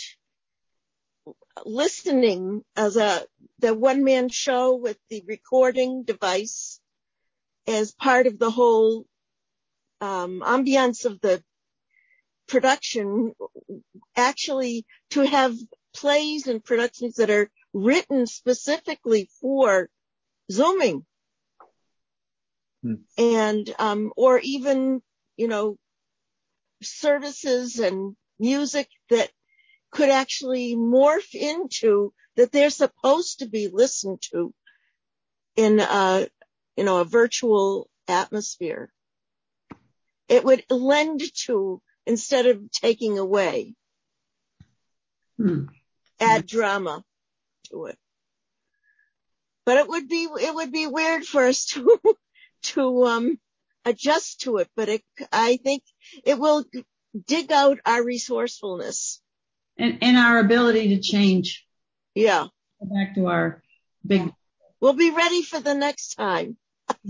listening as a the one-man show with the recording device as part of the whole um, ambiance of the production, actually to have plays and productions that are written specifically for Zooming. Hmm. And, um, or even, you know, services and music that could actually morph into that they're supposed to be listened to in a, you know, a virtual atmosphere. It would lend to instead of taking away. Hmm. Add drama to it. But it would be, it would be weird for us to, to, um, adjust to it. But it, I think it will dig out our resourcefulness. And, and our ability to change. Yeah. Go back to our big. Yeah. We'll be ready for the next time.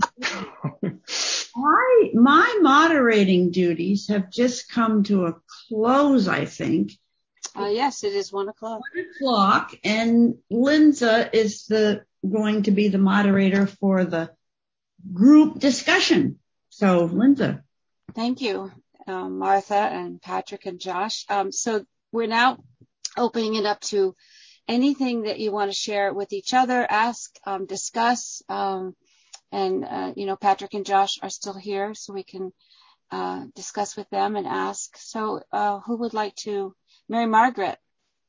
my, my moderating duties have just come to a close, I think. Uh, yes, it is one o'clock. One o'clock, and Linza is the going to be the moderator for the group discussion. So, Linza. Thank you, um, Martha and Patrick and Josh. Um, so we're now opening it up to anything that you want to share with each other, ask, um, discuss, um, and uh, you know, Patrick and Josh are still here, so we can uh, discuss with them and ask. So, uh, who would like to? Mary Margaret.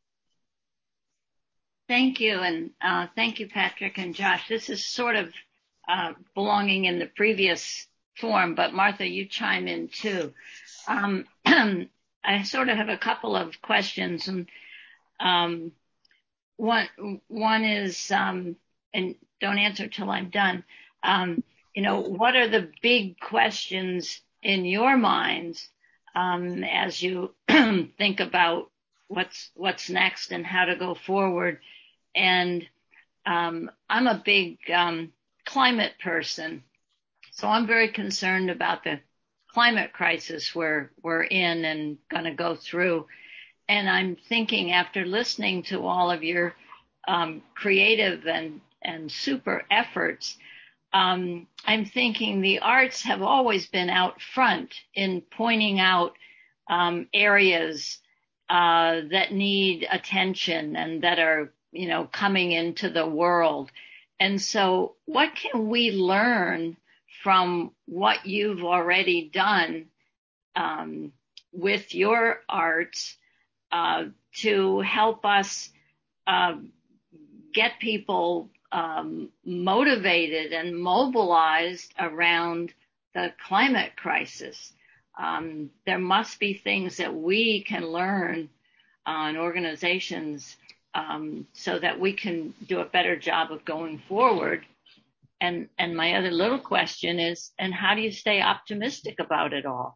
Thank you, and uh, thank you, Patrick and Josh. This is sort of uh, belonging in the previous form, but Martha, you chime in too. Um, I sort of have a couple of questions, and um, one one is, um, and don't answer till I'm done. Um, you know, what are the big questions in your minds um, as you think about what's what's next and how to go forward? And um, I'm a big um, climate person, so I'm very concerned about the climate crisis we're we're in and going to go through. And I'm thinking, after listening to all of your um, creative and and super efforts, um, I'm thinking the arts have always been out front in pointing out um, areas uh, that need attention and that are, you know, coming into the world. And so what can we learn from what you've already done um, with your arts uh, to help us uh, get people um, motivated and mobilized around the climate crisis? Um, there must be things that we can learn on organizations um, so that we can do a better job of going forward. And, and my other little question is, and how do you stay optimistic about it all?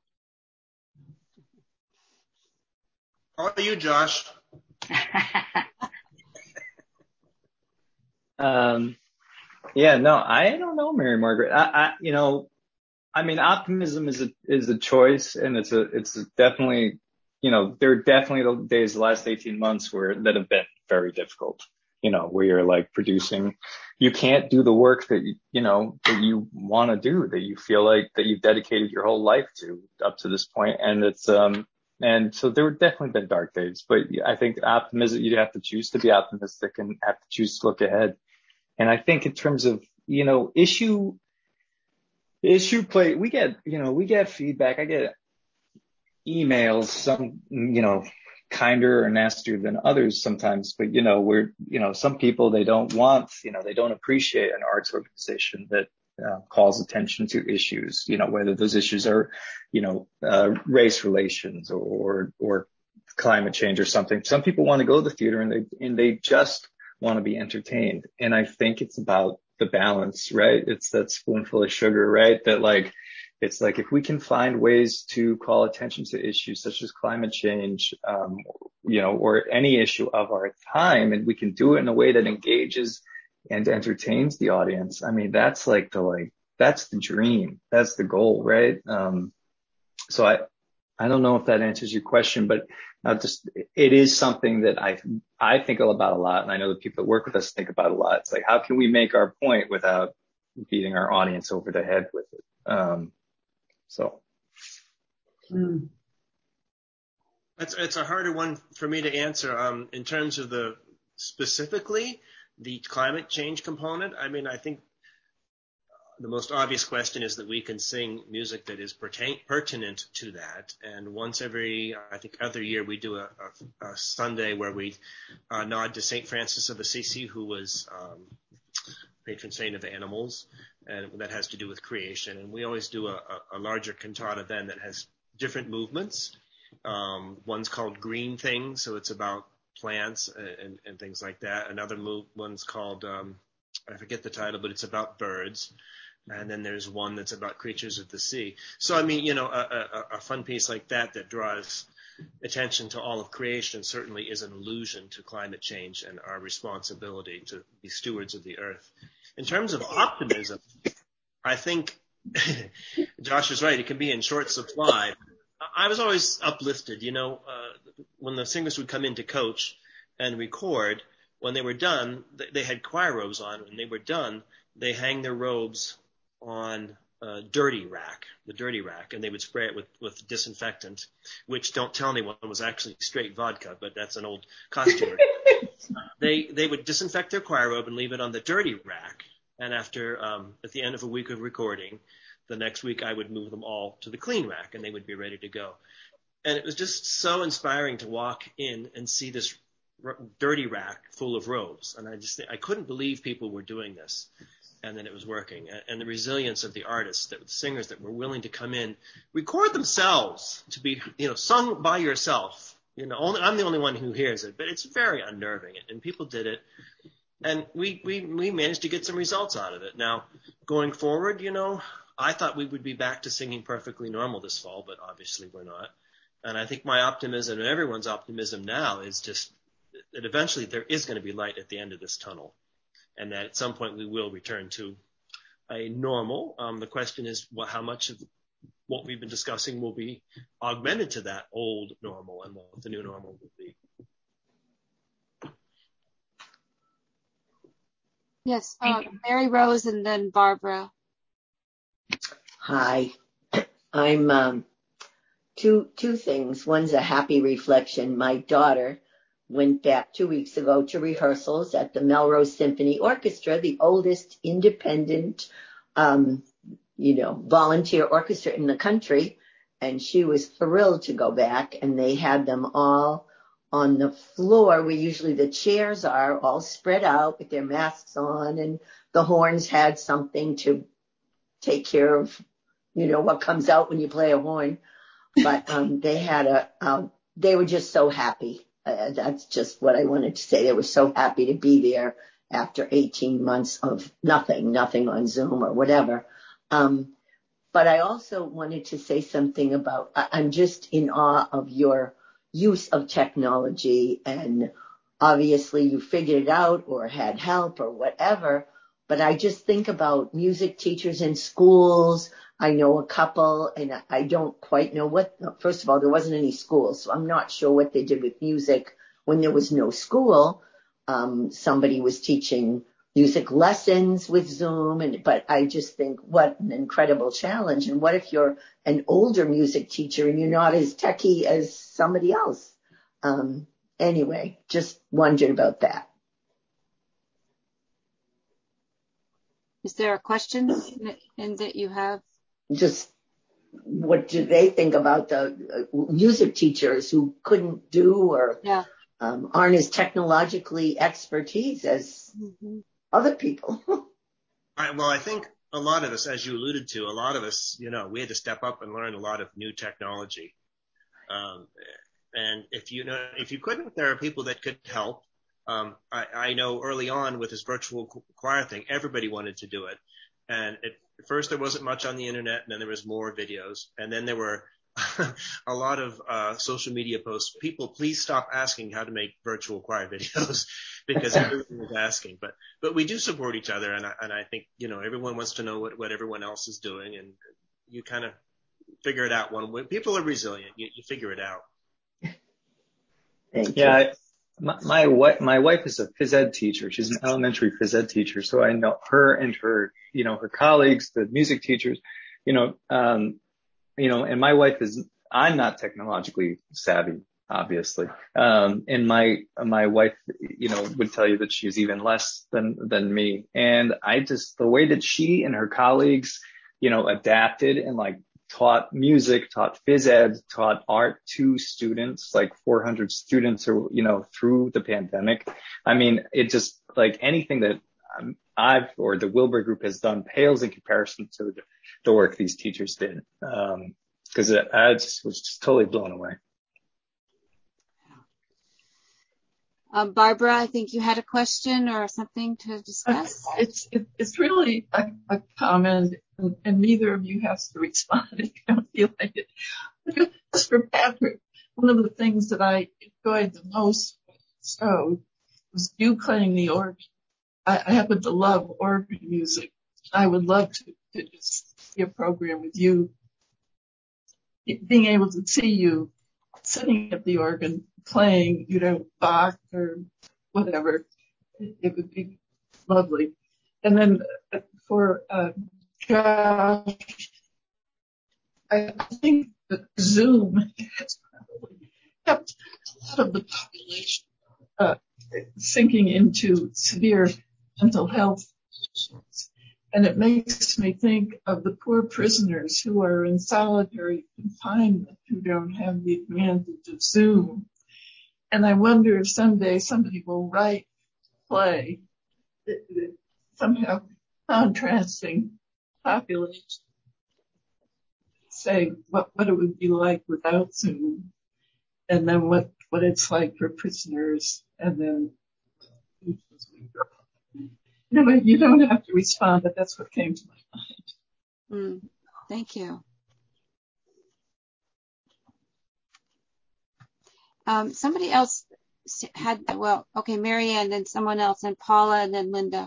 How are you, Josh? um, yeah, no, I don't know, Mary Margaret. I, I, you know, I mean, optimism is a, is a choice, and it's a, it's definitely, you know, there are definitely the days, the last eighteen months where that have been very difficult, you know, where you're like producing, you can't do the work that you, you know, that you want to do, that you feel like that you've dedicated your whole life to up to this point. And it's, um, and so there have definitely been dark days, but I think optimism, you have to choose to be optimistic and have to choose to look ahead. And I think in terms of, you know, issue, issue play, we get, you know, we get feedback. I get emails, some, you know, kinder or nastier than others sometimes, but, you know, we're, you know, some people, they don't want, you know, they don't appreciate an arts organization that uh, calls attention to issues, you know, whether those issues are, you know, uh, race relations or, or, or climate change or something. Some people want to go to the theater and they, and they just want to be entertained. And I think it's about the balance, right? It's that spoonful of sugar, right? That like, it's like if we can find ways to call attention to issues such as climate change, um, you know, or any issue of our time, and we can do it in a way that engages and entertains the audience. I mean, that's like the, like, that's the dream. That's the goal, right? Um, so I, I don't know if that answers your question, but uh, just, it is something that I, I think about a lot. And I know the people that work with us think about a lot. It's like, how can we make our point without beating our audience over the head with it? Um, so. Mm. It's, it's a harder one for me to answer. Um, in terms of the specifically the climate change component, I mean, I think the most obvious question is that we can sing music that is pertain, pertinent to that. And once every, I think, other year, we do a, a, a Sunday where we uh, nod to Saint Francis of Assisi, who was um, patron saint of animals, and that has to do with creation. And we always do a, a, a larger cantata then that has different movements. Um, one's called Green Things, so it's about plants and, and things like that. Another move, one's called, um, I forget the title, but it's about birds. And then there's one that's about creatures of the sea. So, I mean, you know, a, a, a fun piece like that that draws attention to all of creation certainly is an allusion to climate change and our responsibility to be stewards of the earth. In terms of optimism, I think Josh is right. It can be in short supply. I was always uplifted, you know, uh, when the singers would come in to coach and record, when they were done, they had choir robes on. When they were done, they hang their robes on a dirty rack, the dirty rack, and they would spray it with, with disinfectant, which, don't tell anyone, was actually straight vodka, but that's an old costume. they they would disinfect their choir robe and leave it on the dirty rack, and after, um, at the end of a week of recording, the next week I would move them all to the clean rack, and they would be ready to go. And it was just so inspiring to walk in and see this r- dirty rack full of robes, and I just I couldn't believe people were doing this. And then it was working. And the resilience of the artists, that the singers that were willing to come in, record themselves to be, you know, sung by yourself. You know, only, I'm the only one who hears it, but it's very unnerving. And people did it. And we, we, we managed to get some results out of it. Now, going forward, you know, I thought we would be back to singing Perfectly Normal this fall, but obviously we're not. And I think my optimism and everyone's optimism now is just that eventually there is going to be light at the end of this tunnel. And that at some point we will return to a normal. Um, the question is what, how much of what we've been discussing will be augmented to that old normal and what the new normal will be. Yes, uh, Mary Rose and then Barbara. Hi, I'm um, two two things. One's a happy reflection. My daughter went back two weeks ago to rehearsals at the Melrose Symphony Orchestra, the oldest independent, um, you know, volunteer orchestra in the country. And she was thrilled to go back, and they had them all on the floor where usually the chairs are, all spread out with their masks on, and the horns had something to take care of, you know, what comes out when you play a horn. But um, they had a, um, they were just so happy. Uh, that's just what I wanted to say. They were so happy to be there after eighteen months of nothing, nothing on Zoom or whatever. Um, but I also wanted to say something about, I, I'm just in awe of your use of technology, and obviously you figured it out or had help or whatever. But I just think about music teachers in schools. I know a couple, and I don't quite know what, first of all, there wasn't any school, so I'm not sure what they did with music when there was no school. Um, somebody was teaching music lessons with Zoom, and but I just think what an incredible challenge. And what if you're an older music teacher and you're not as techie as somebody else? Um, anyway, just wondered about that. Is there a question in that you have? Just what do they think about the uh, music teachers who couldn't do or yeah. um, aren't as technologically expertise as mm-hmm. other people? I, well, I think a lot of us, as you alluded to, a lot of us, you know, we had to step up and learn a lot of new technology. Um, and if you know, if you couldn't, there are people that could help. Um, I, I know early on with this virtual choir thing, everybody wanted to do it. And it, at first there wasn't much on the internet, and then there was more videos. And then there were a lot of uh, social media posts. People, please stop asking how to make virtual choir videos because everyone was asking. But but we do support each other, and I, and I think, you know, everyone wants to know what, what everyone else is doing, and you kind of figure it out one way. People are resilient. You, you figure it out. Thank yeah, you. I, my my wife my wife is a phys ed teacher. She's an elementary phys ed teacher, so I know her and her you know her colleagues, the music teachers, you know, um, you know, and my wife is I'm not technologically savvy, obviously. Um, and my, my wife, you know, would tell you that she's even less than, than me. And I just, the way that she and her colleagues, you know, adapted and like taught music, taught phys ed, taught art to students, like four hundred students or, you know, through the pandemic. I mean, it just like anything that um, I've or the Wilber Group has done pales in comparison to the, the work these teachers did. Um, cause it, I just was just totally blown away. Um, Barbara, I think you had a question or something to discuss. Uh, it's it, it's really a, a comment, and, and neither of you has to respond if you don't feel like it. Just for Patrick, one of the things that I enjoyed the most so was you playing the organ. I, I happen to love organ music. I would love to, to just see a program with you, being able to see you sitting at the organ playing, you know, Bach or whatever. It, it would be lovely. And then uh, for uh, Josh, I, I think that Zoom has probably kept a lot of the population uh, sinking into severe mental health issues. And it makes me think of the poor prisoners who are in solitary confinement who don't have the advantage of Zoom. And I wonder if someday somebody will write a play that, that somehow contrasting population, say what, what it would be like without Zoom, and then what, what it's like for prisoners, and then no, you don't have to respond, but that's what came to my mind. Mm, thank you. Um, somebody else had, well, okay, Marianne, then someone else, and Paula, and then Linda.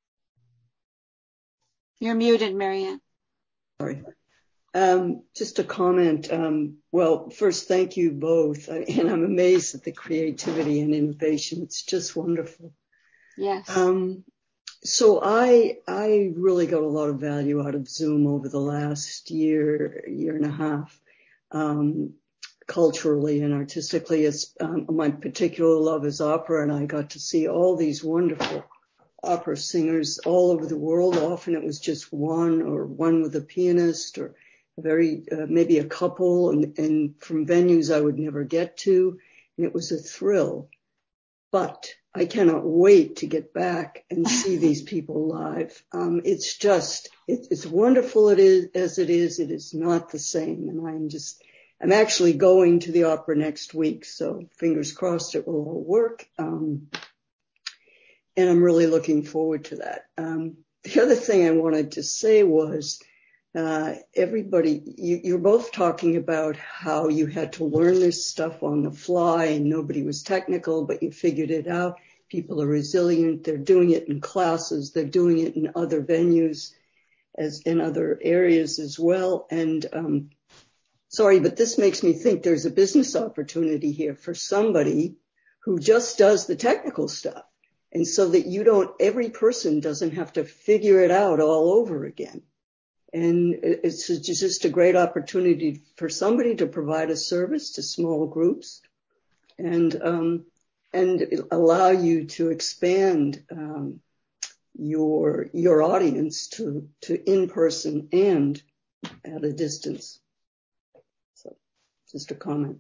You're muted, Marianne. Sorry. Um, just a comment. Um, well, first, thank you both. And I'm amazed at the creativity and innovation. It's just wonderful. Yes. Um, So I, I really got a lot of value out of Zoom over the last year, year and a half, um, culturally and artistically. It's, um, my particular love is opera, and I got to see all these wonderful opera singers all over the world. Often it was just one or one with a pianist or a very, uh, maybe a couple, and, and from venues I would never get to. And it was a thrill. But I cannot wait to get back and see these people live. Um, it's just, it, it's wonderful it is, as it is. It is not the same. And I'm just, I'm actually going to the opera next week. So fingers crossed it will all work. Um, and I'm really looking forward to that. Um, the other thing I wanted to say was, uh, everybody, you, you're both talking about how you had to learn this stuff on the fly and nobody was technical, but you figured it out. People are resilient. They're doing it in classes. They're doing it in other venues as in other areas as well. And, um, sorry, but this makes me think there's a business opportunity here for somebody who just does the technical stuff. And so that you don't, every person doesn't have to figure it out all over again. And it's just a great opportunity for somebody to provide a service to small groups and, um, and allow you to expand, um, your, your audience to, to in person and at a distance. So just a comment.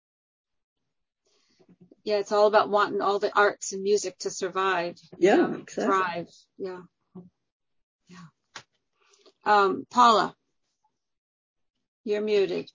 Yeah, it's all about wanting all the arts and music to survive. Yeah, um, exactly. Thrive. Yeah. Yeah. Um, Paula, you're muted.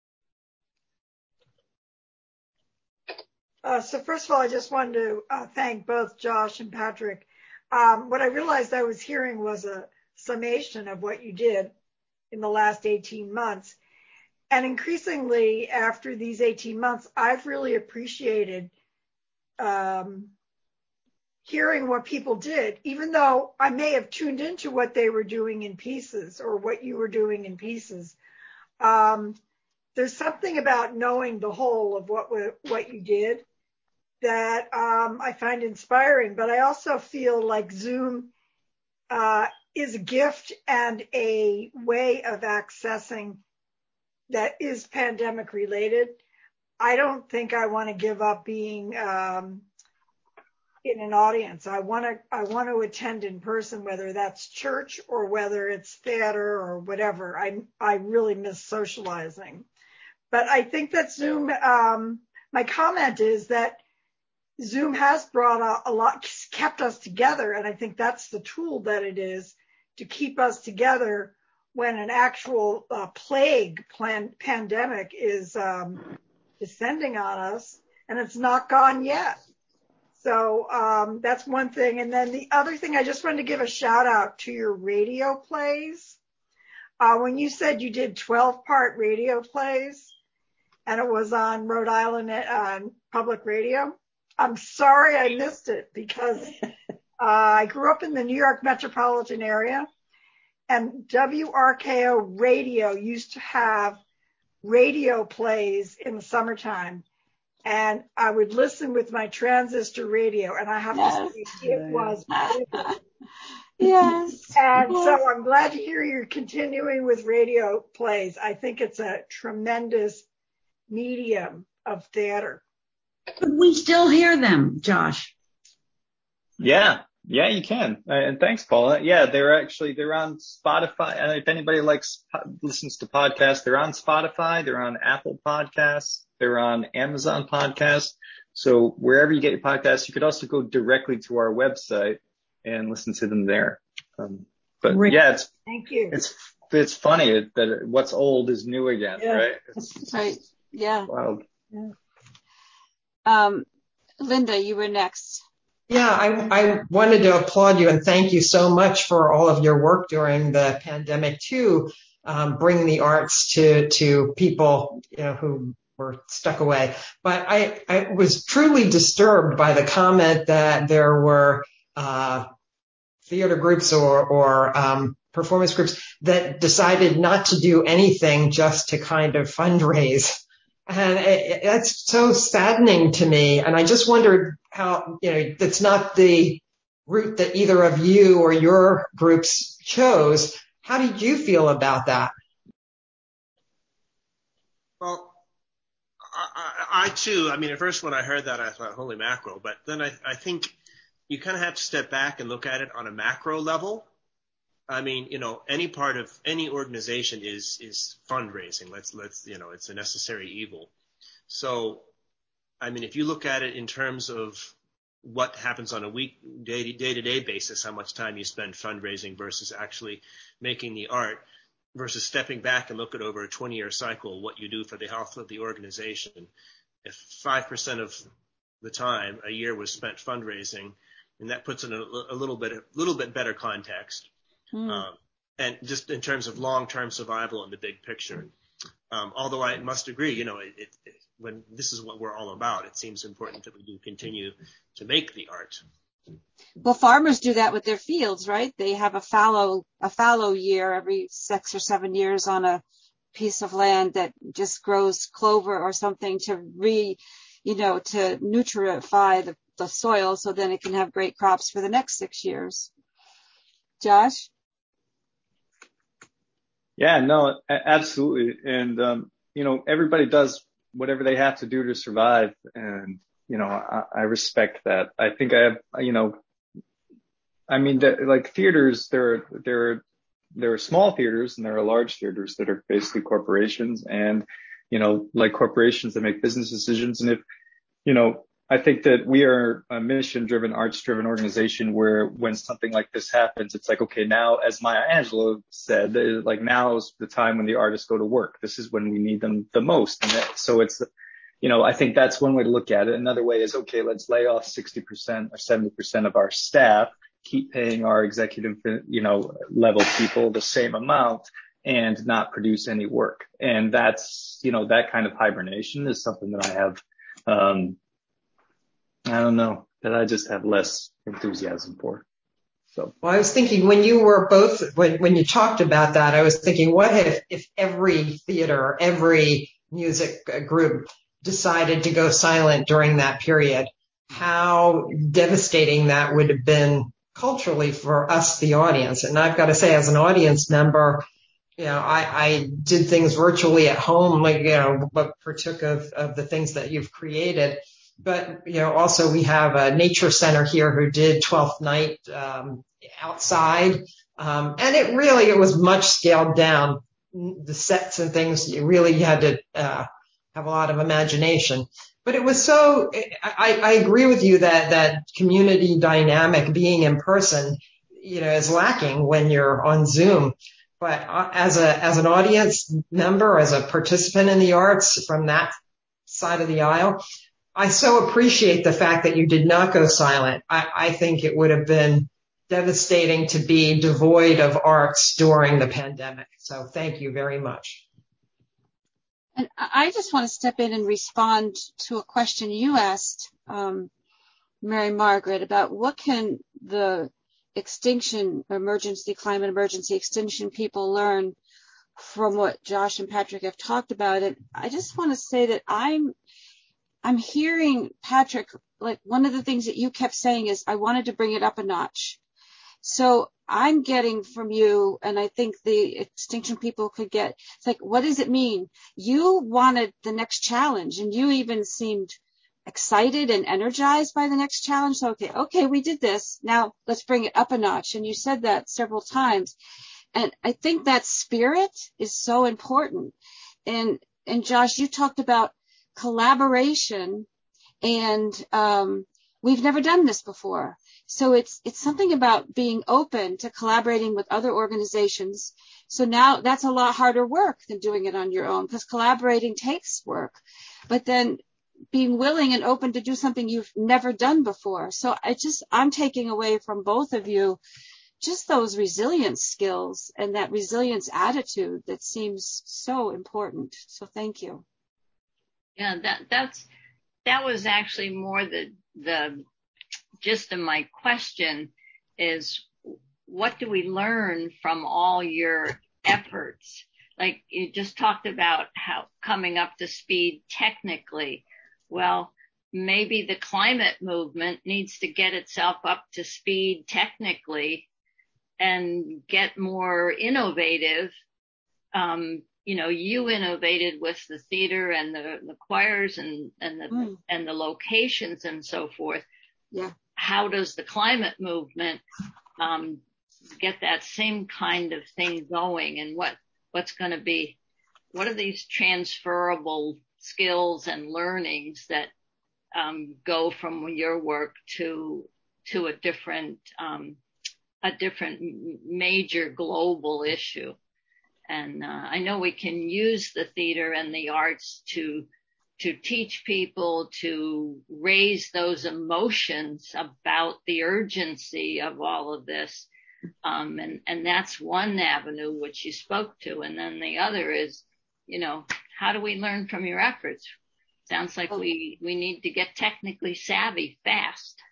Uh, so first of all, I just wanted to uh, thank both Josh and Patrick. Um, what I realized I was hearing was a summation of what you did in the last eighteen months. And increasingly after these eighteen months, I've really appreciated um, hearing what people did, even though I may have tuned into what they were doing in pieces or what you were doing in pieces. Um, there's something about knowing the whole of what what you did that um, I find inspiring, but I also feel like Zoom uh, is a gift and a way of accessing that is pandemic related. I don't think I want to give up being um, in an audience. I want to I want to attend in person, whether that's church or whether it's theater or whatever. I I really miss socializing. But I think that Zoom, um, my comment is that Zoom has brought a, a lot, kept us together. And I think that's the tool that it is to keep us together when an actual uh, plague plan, pandemic is um, descending on us, and it's not gone yet. So um, that's one thing. And then the other thing, I just wanted to give a shout out to your radio plays. Uh, when you said you did twelve part radio plays and it was on Rhode Island uh, Public Radio, I'm sorry I missed it because uh, I grew up in the New York metropolitan area, and W R K O Radio used to have radio plays in the summertime. And I would listen with my transistor radio, and I have yes. to say it was beautiful. Yes. And yes. so I'm glad to hear you're continuing with radio plays. I think it's a tremendous medium of theater. Could we still hear them, Josh? Yeah. Yeah, you can. Uh, and thanks, Paula. Yeah, they're actually, they're on Spotify. And if anybody likes, listens to podcasts, they're on Spotify. They're on Apple Podcasts. They're on Amazon Podcasts. So wherever you get your podcasts, you could also go directly to our website and listen to them there. Um, but Rick, yeah, it's, thank you. It's, it's funny that what's old is new again, yeah. right? It's, right. Yeah. Wild. Yeah. Um, Linda, you were next. Yeah, I, I wanted to applaud you and thank you so much for all of your work during the pandemic to um, bring the arts to to people, you know, who were stuck away. But I, I was truly disturbed by the comment that there were uh, theater groups or, or um, performance groups that decided not to do anything just to kind of fundraise. And it, that's so saddening to me. And I just wondered how, you know, that's not the route that either of you or your groups chose. How did you feel about that? Well, I, I, I too, I mean, at first when I heard that, I thought, holy mackerel. But then I, I think you kind of have to step back and look at it on a macro level. I mean, you know, any part of any organization is, is fundraising. Let's, let's, you know, it's a necessary evil. So, I mean, if you look at it in terms of what happens on a week, day, day to day basis, how much time you spend fundraising versus actually making the art versus stepping back and look at over a twenty year cycle, what you do for the health of the organization. If five percent of the time a year was spent fundraising, and that puts it in a, a little bit, a little bit better context. Hmm. Um, and just in terms of long-term survival in the big picture. Um, although I must agree, you know, it, it, it, when this is what we're all about, it seems important that we do continue to make the art. Well, farmers do that with their fields, right? They have a fallow, a fallow year every six or seven years on a piece of land that just grows clover or something to re, you know, to nutrify the, the soil so then it can have great crops for the next six years. Josh? Yeah, no, absolutely. And, um, you know, everybody does whatever they have to do to survive. And, you know, I, I respect that. I think I have, you know, I mean, the, like theaters, there, there, there are small theaters and there are large theaters that are basically corporations and, you know, like corporations that make business decisions. And if, you know, I think that we are a mission-driven, arts-driven organization where when something like this happens, it's like, okay, now, as Maya Angelou said, like now is the time when the artists go to work. This is when we need them the most. And that, so it's, you know, I think that's one way to look at it. Another way is, okay, let's lay off sixty percent or seventy percent of our staff, keep paying our executive, you know, level people the same amount and not produce any work. And that's, you know, that kind of hibernation is something that I have, um, I don't know, that I just have less enthusiasm for. So. Well, I was thinking when you were both, when, when you talked about that, I was thinking, what if, if every theater, every music group decided to go silent during that period? How devastating that would have been culturally for us, the audience. And I've got to say, as an audience member, you know, I, I did things virtually at home, like, you know, but partook of, of the things that you've created. But, you know, also we have a nature center here who did Twelfth Night um, outside. Um, and it really, it was much scaled down. The sets and things, you really had to uh, have a lot of imagination. But it was so, I, I agree with you that that community dynamic being in person, you know, is lacking when you're on Zoom. But as a as an audience member, as a participant in the arts from that side of the aisle, I so appreciate the fact that you did not go silent. I, I think it would have been devastating to be devoid of arts during the pandemic. So thank you very much. And I just want to step in and respond to a question you asked, um, Mary Margaret, about what can the extinction emergency, climate emergency extinction people learn from what Josh and Patrick have talked about. And I just want to say that I'm, I'm hearing, Patrick, like one of the things that you kept saying is I wanted to bring it up a notch. So I'm getting from you, and I think the extinction people could get, it's like, what does it mean? You wanted the next challenge, and you even seemed excited and energized by the next challenge. So, okay, okay, we did this. Now let's bring it up a notch. And you said that several times. And I think that spirit is so important. And, and Josh, you talked about collaboration, and um, we've never done this before. So it's it's something about being open to collaborating with other organizations. So now that's a lot harder work than doing it on your own, because collaborating takes work. But then being willing and open to do something you've never done before. So I just I'm taking away from both of you just those resilience skills and that resilience attitude that seems so important. So thank you. Yeah, that that's that was actually more the the gist of my question is, what do we learn from all your efforts? Like you just talked about how coming up to speed technically. Well, maybe the climate movement needs to get itself up to speed technically and get more innovative. Um, you know, you innovated with the theater and the, the choirs and, and the, mm. and the locations and so forth. Yeah. How does the climate movement, um, get that same kind of thing going? And what, what's going to be, what are these transferable skills and learnings that, um, go from your work to, to a different, um, a different major global issue? And, uh, I know we can use the theater and the arts to, to teach people to raise those emotions about the urgency of all of this. Um, and, and that's one avenue which you spoke to. And then the other is, you know, how do we learn from your efforts? Sounds like we, we need to get technically savvy fast.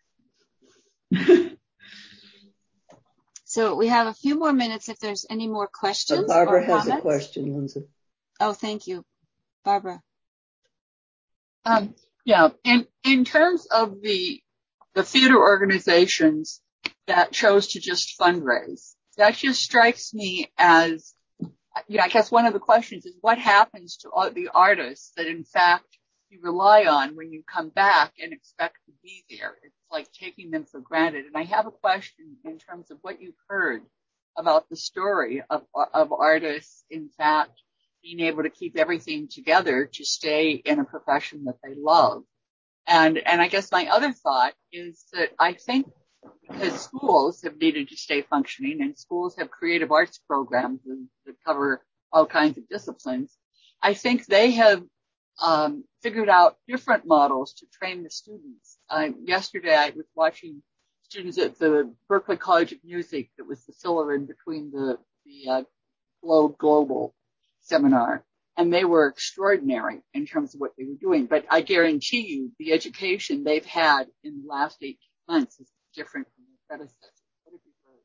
So we have a few more minutes if there's any more questions. Uh, Barbara or has comments. a question, Lindsay. Oh, thank you. Barbara. Um, yeah, in, in terms of the, the theater organizations that chose to just fundraise, that just strikes me as, you know, I guess one of the questions is what happens to all the artists that in fact you rely on when you come back and expect to be there? It's like taking them for granted. And I have a question in terms of what you've heard about the story of, of artists, in fact, being able to keep everything together to stay in a profession that they love. And, and I guess my other thought is that I think because schools have needed to stay functioning and schools have creative arts programs that, that cover all kinds of disciplines, I think they have um, figured out different models to train the students. Uh, yesterday I was watching students at the Berklee College of Music that was the filler in between the, the uh, Globe Global seminar, and they were extraordinary in terms of what they were doing. But I guarantee you the education they've had in the last eighteen months is different from their predecessors. What have you heard?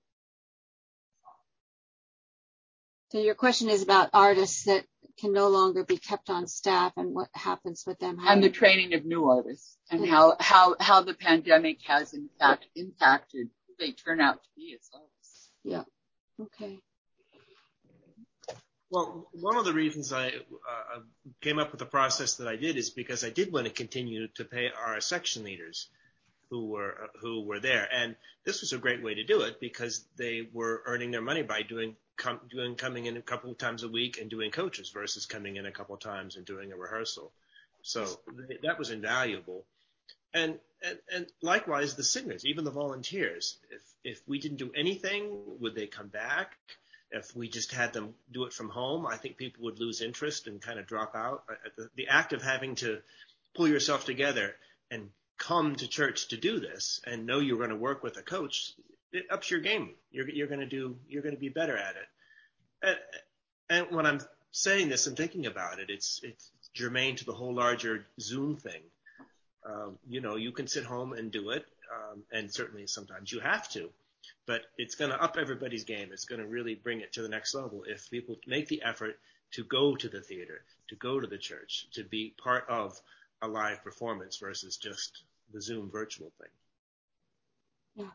So your question is about artists that can no longer be kept on staff and what happens with them. And the training of new artists and mm-hmm. how, how, how the pandemic has in fact impacted who they turn out to be as artists. Yeah. Okay. Well, one of the reasons I uh, came up with the process that I did is because I did want to continue to pay our section leaders who were uh, who were there, and this was a great way to do it because they were earning their money by doing com- doing coming in a couple of times a week and doing coaches versus coming in a couple of times and doing a rehearsal. So th- that was invaluable. And, and and likewise the singers, even the volunteers. If if we didn't do anything, would they come back? If we just had them do it from home, I think people would lose interest and kind of drop out. The, the act of having to pull yourself together and come to church to do this and know you're going to work with a coach, it ups your game. You're, you're going to do, you're going to be better at it. And, and when I'm saying this and thinking about it, it's, it's germane to the whole larger Zoom thing. Um, you know, you can sit home and do it. Um, and certainly sometimes you have to. But it's going to up everybody's game. It's going to really bring it to the next level if people make the effort to go to the theater, to go to the church, to be part of a live performance versus just the Zoom virtual thing.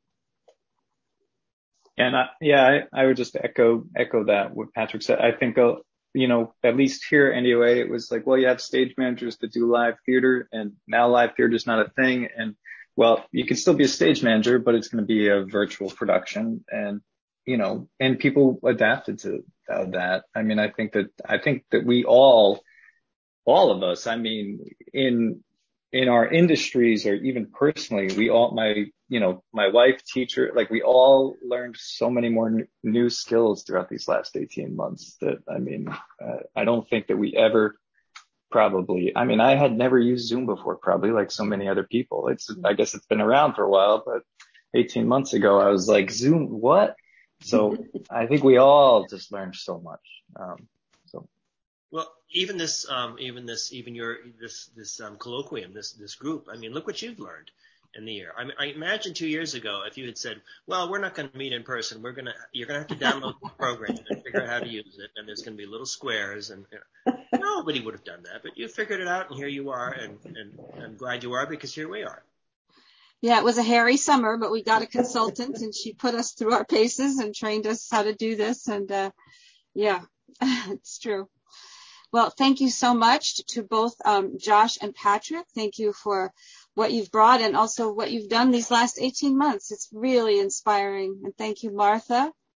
Yeah. And I, yeah, I, I would just echo echo that what Patrick said. I think, uh, you know, at least here anyway, it was like, well, you have stage managers that do live theater, and now live theater is not a thing, and well, you can still be a stage manager, but it's going to be a virtual production, and, you know, and people adapted to uh, that. I mean, I think that, I think that we all, all of us, I mean, in, in our industries or even personally, we all, my, you know, my wife, teacher, like we all learned so many more n- new skills throughout these last eighteen months that, I mean, uh, I don't think that we ever Probably. I mean, I had never used Zoom before, probably like so many other people. It's, I guess it's been around for a while, but eighteen months ago, I was like, Zoom, what? So I think we all just learned so much. Um, so. Well, even this, um, even this, even your, this, this, um, colloquium, this, this group, I mean, look what you've learned in the year. I mean, I imagine two years ago, if you had said, well, we're not going to meet in person. We're going to, you're going to have to download the program and figure out how to use it. And there's going to be little squares and, you know, nobody would have done that, but you figured it out and here you are. And, and I'm glad you are because here we are. Yeah, it was a hairy summer, but we got a consultant and she put us through our paces and trained us how to do this. And, uh, yeah, it's true. Well, thank you so much to both um, Josh and Patrick. Thank you for what you've brought and also what you've done these last eighteen months. It's really inspiring. And thank you, Martha.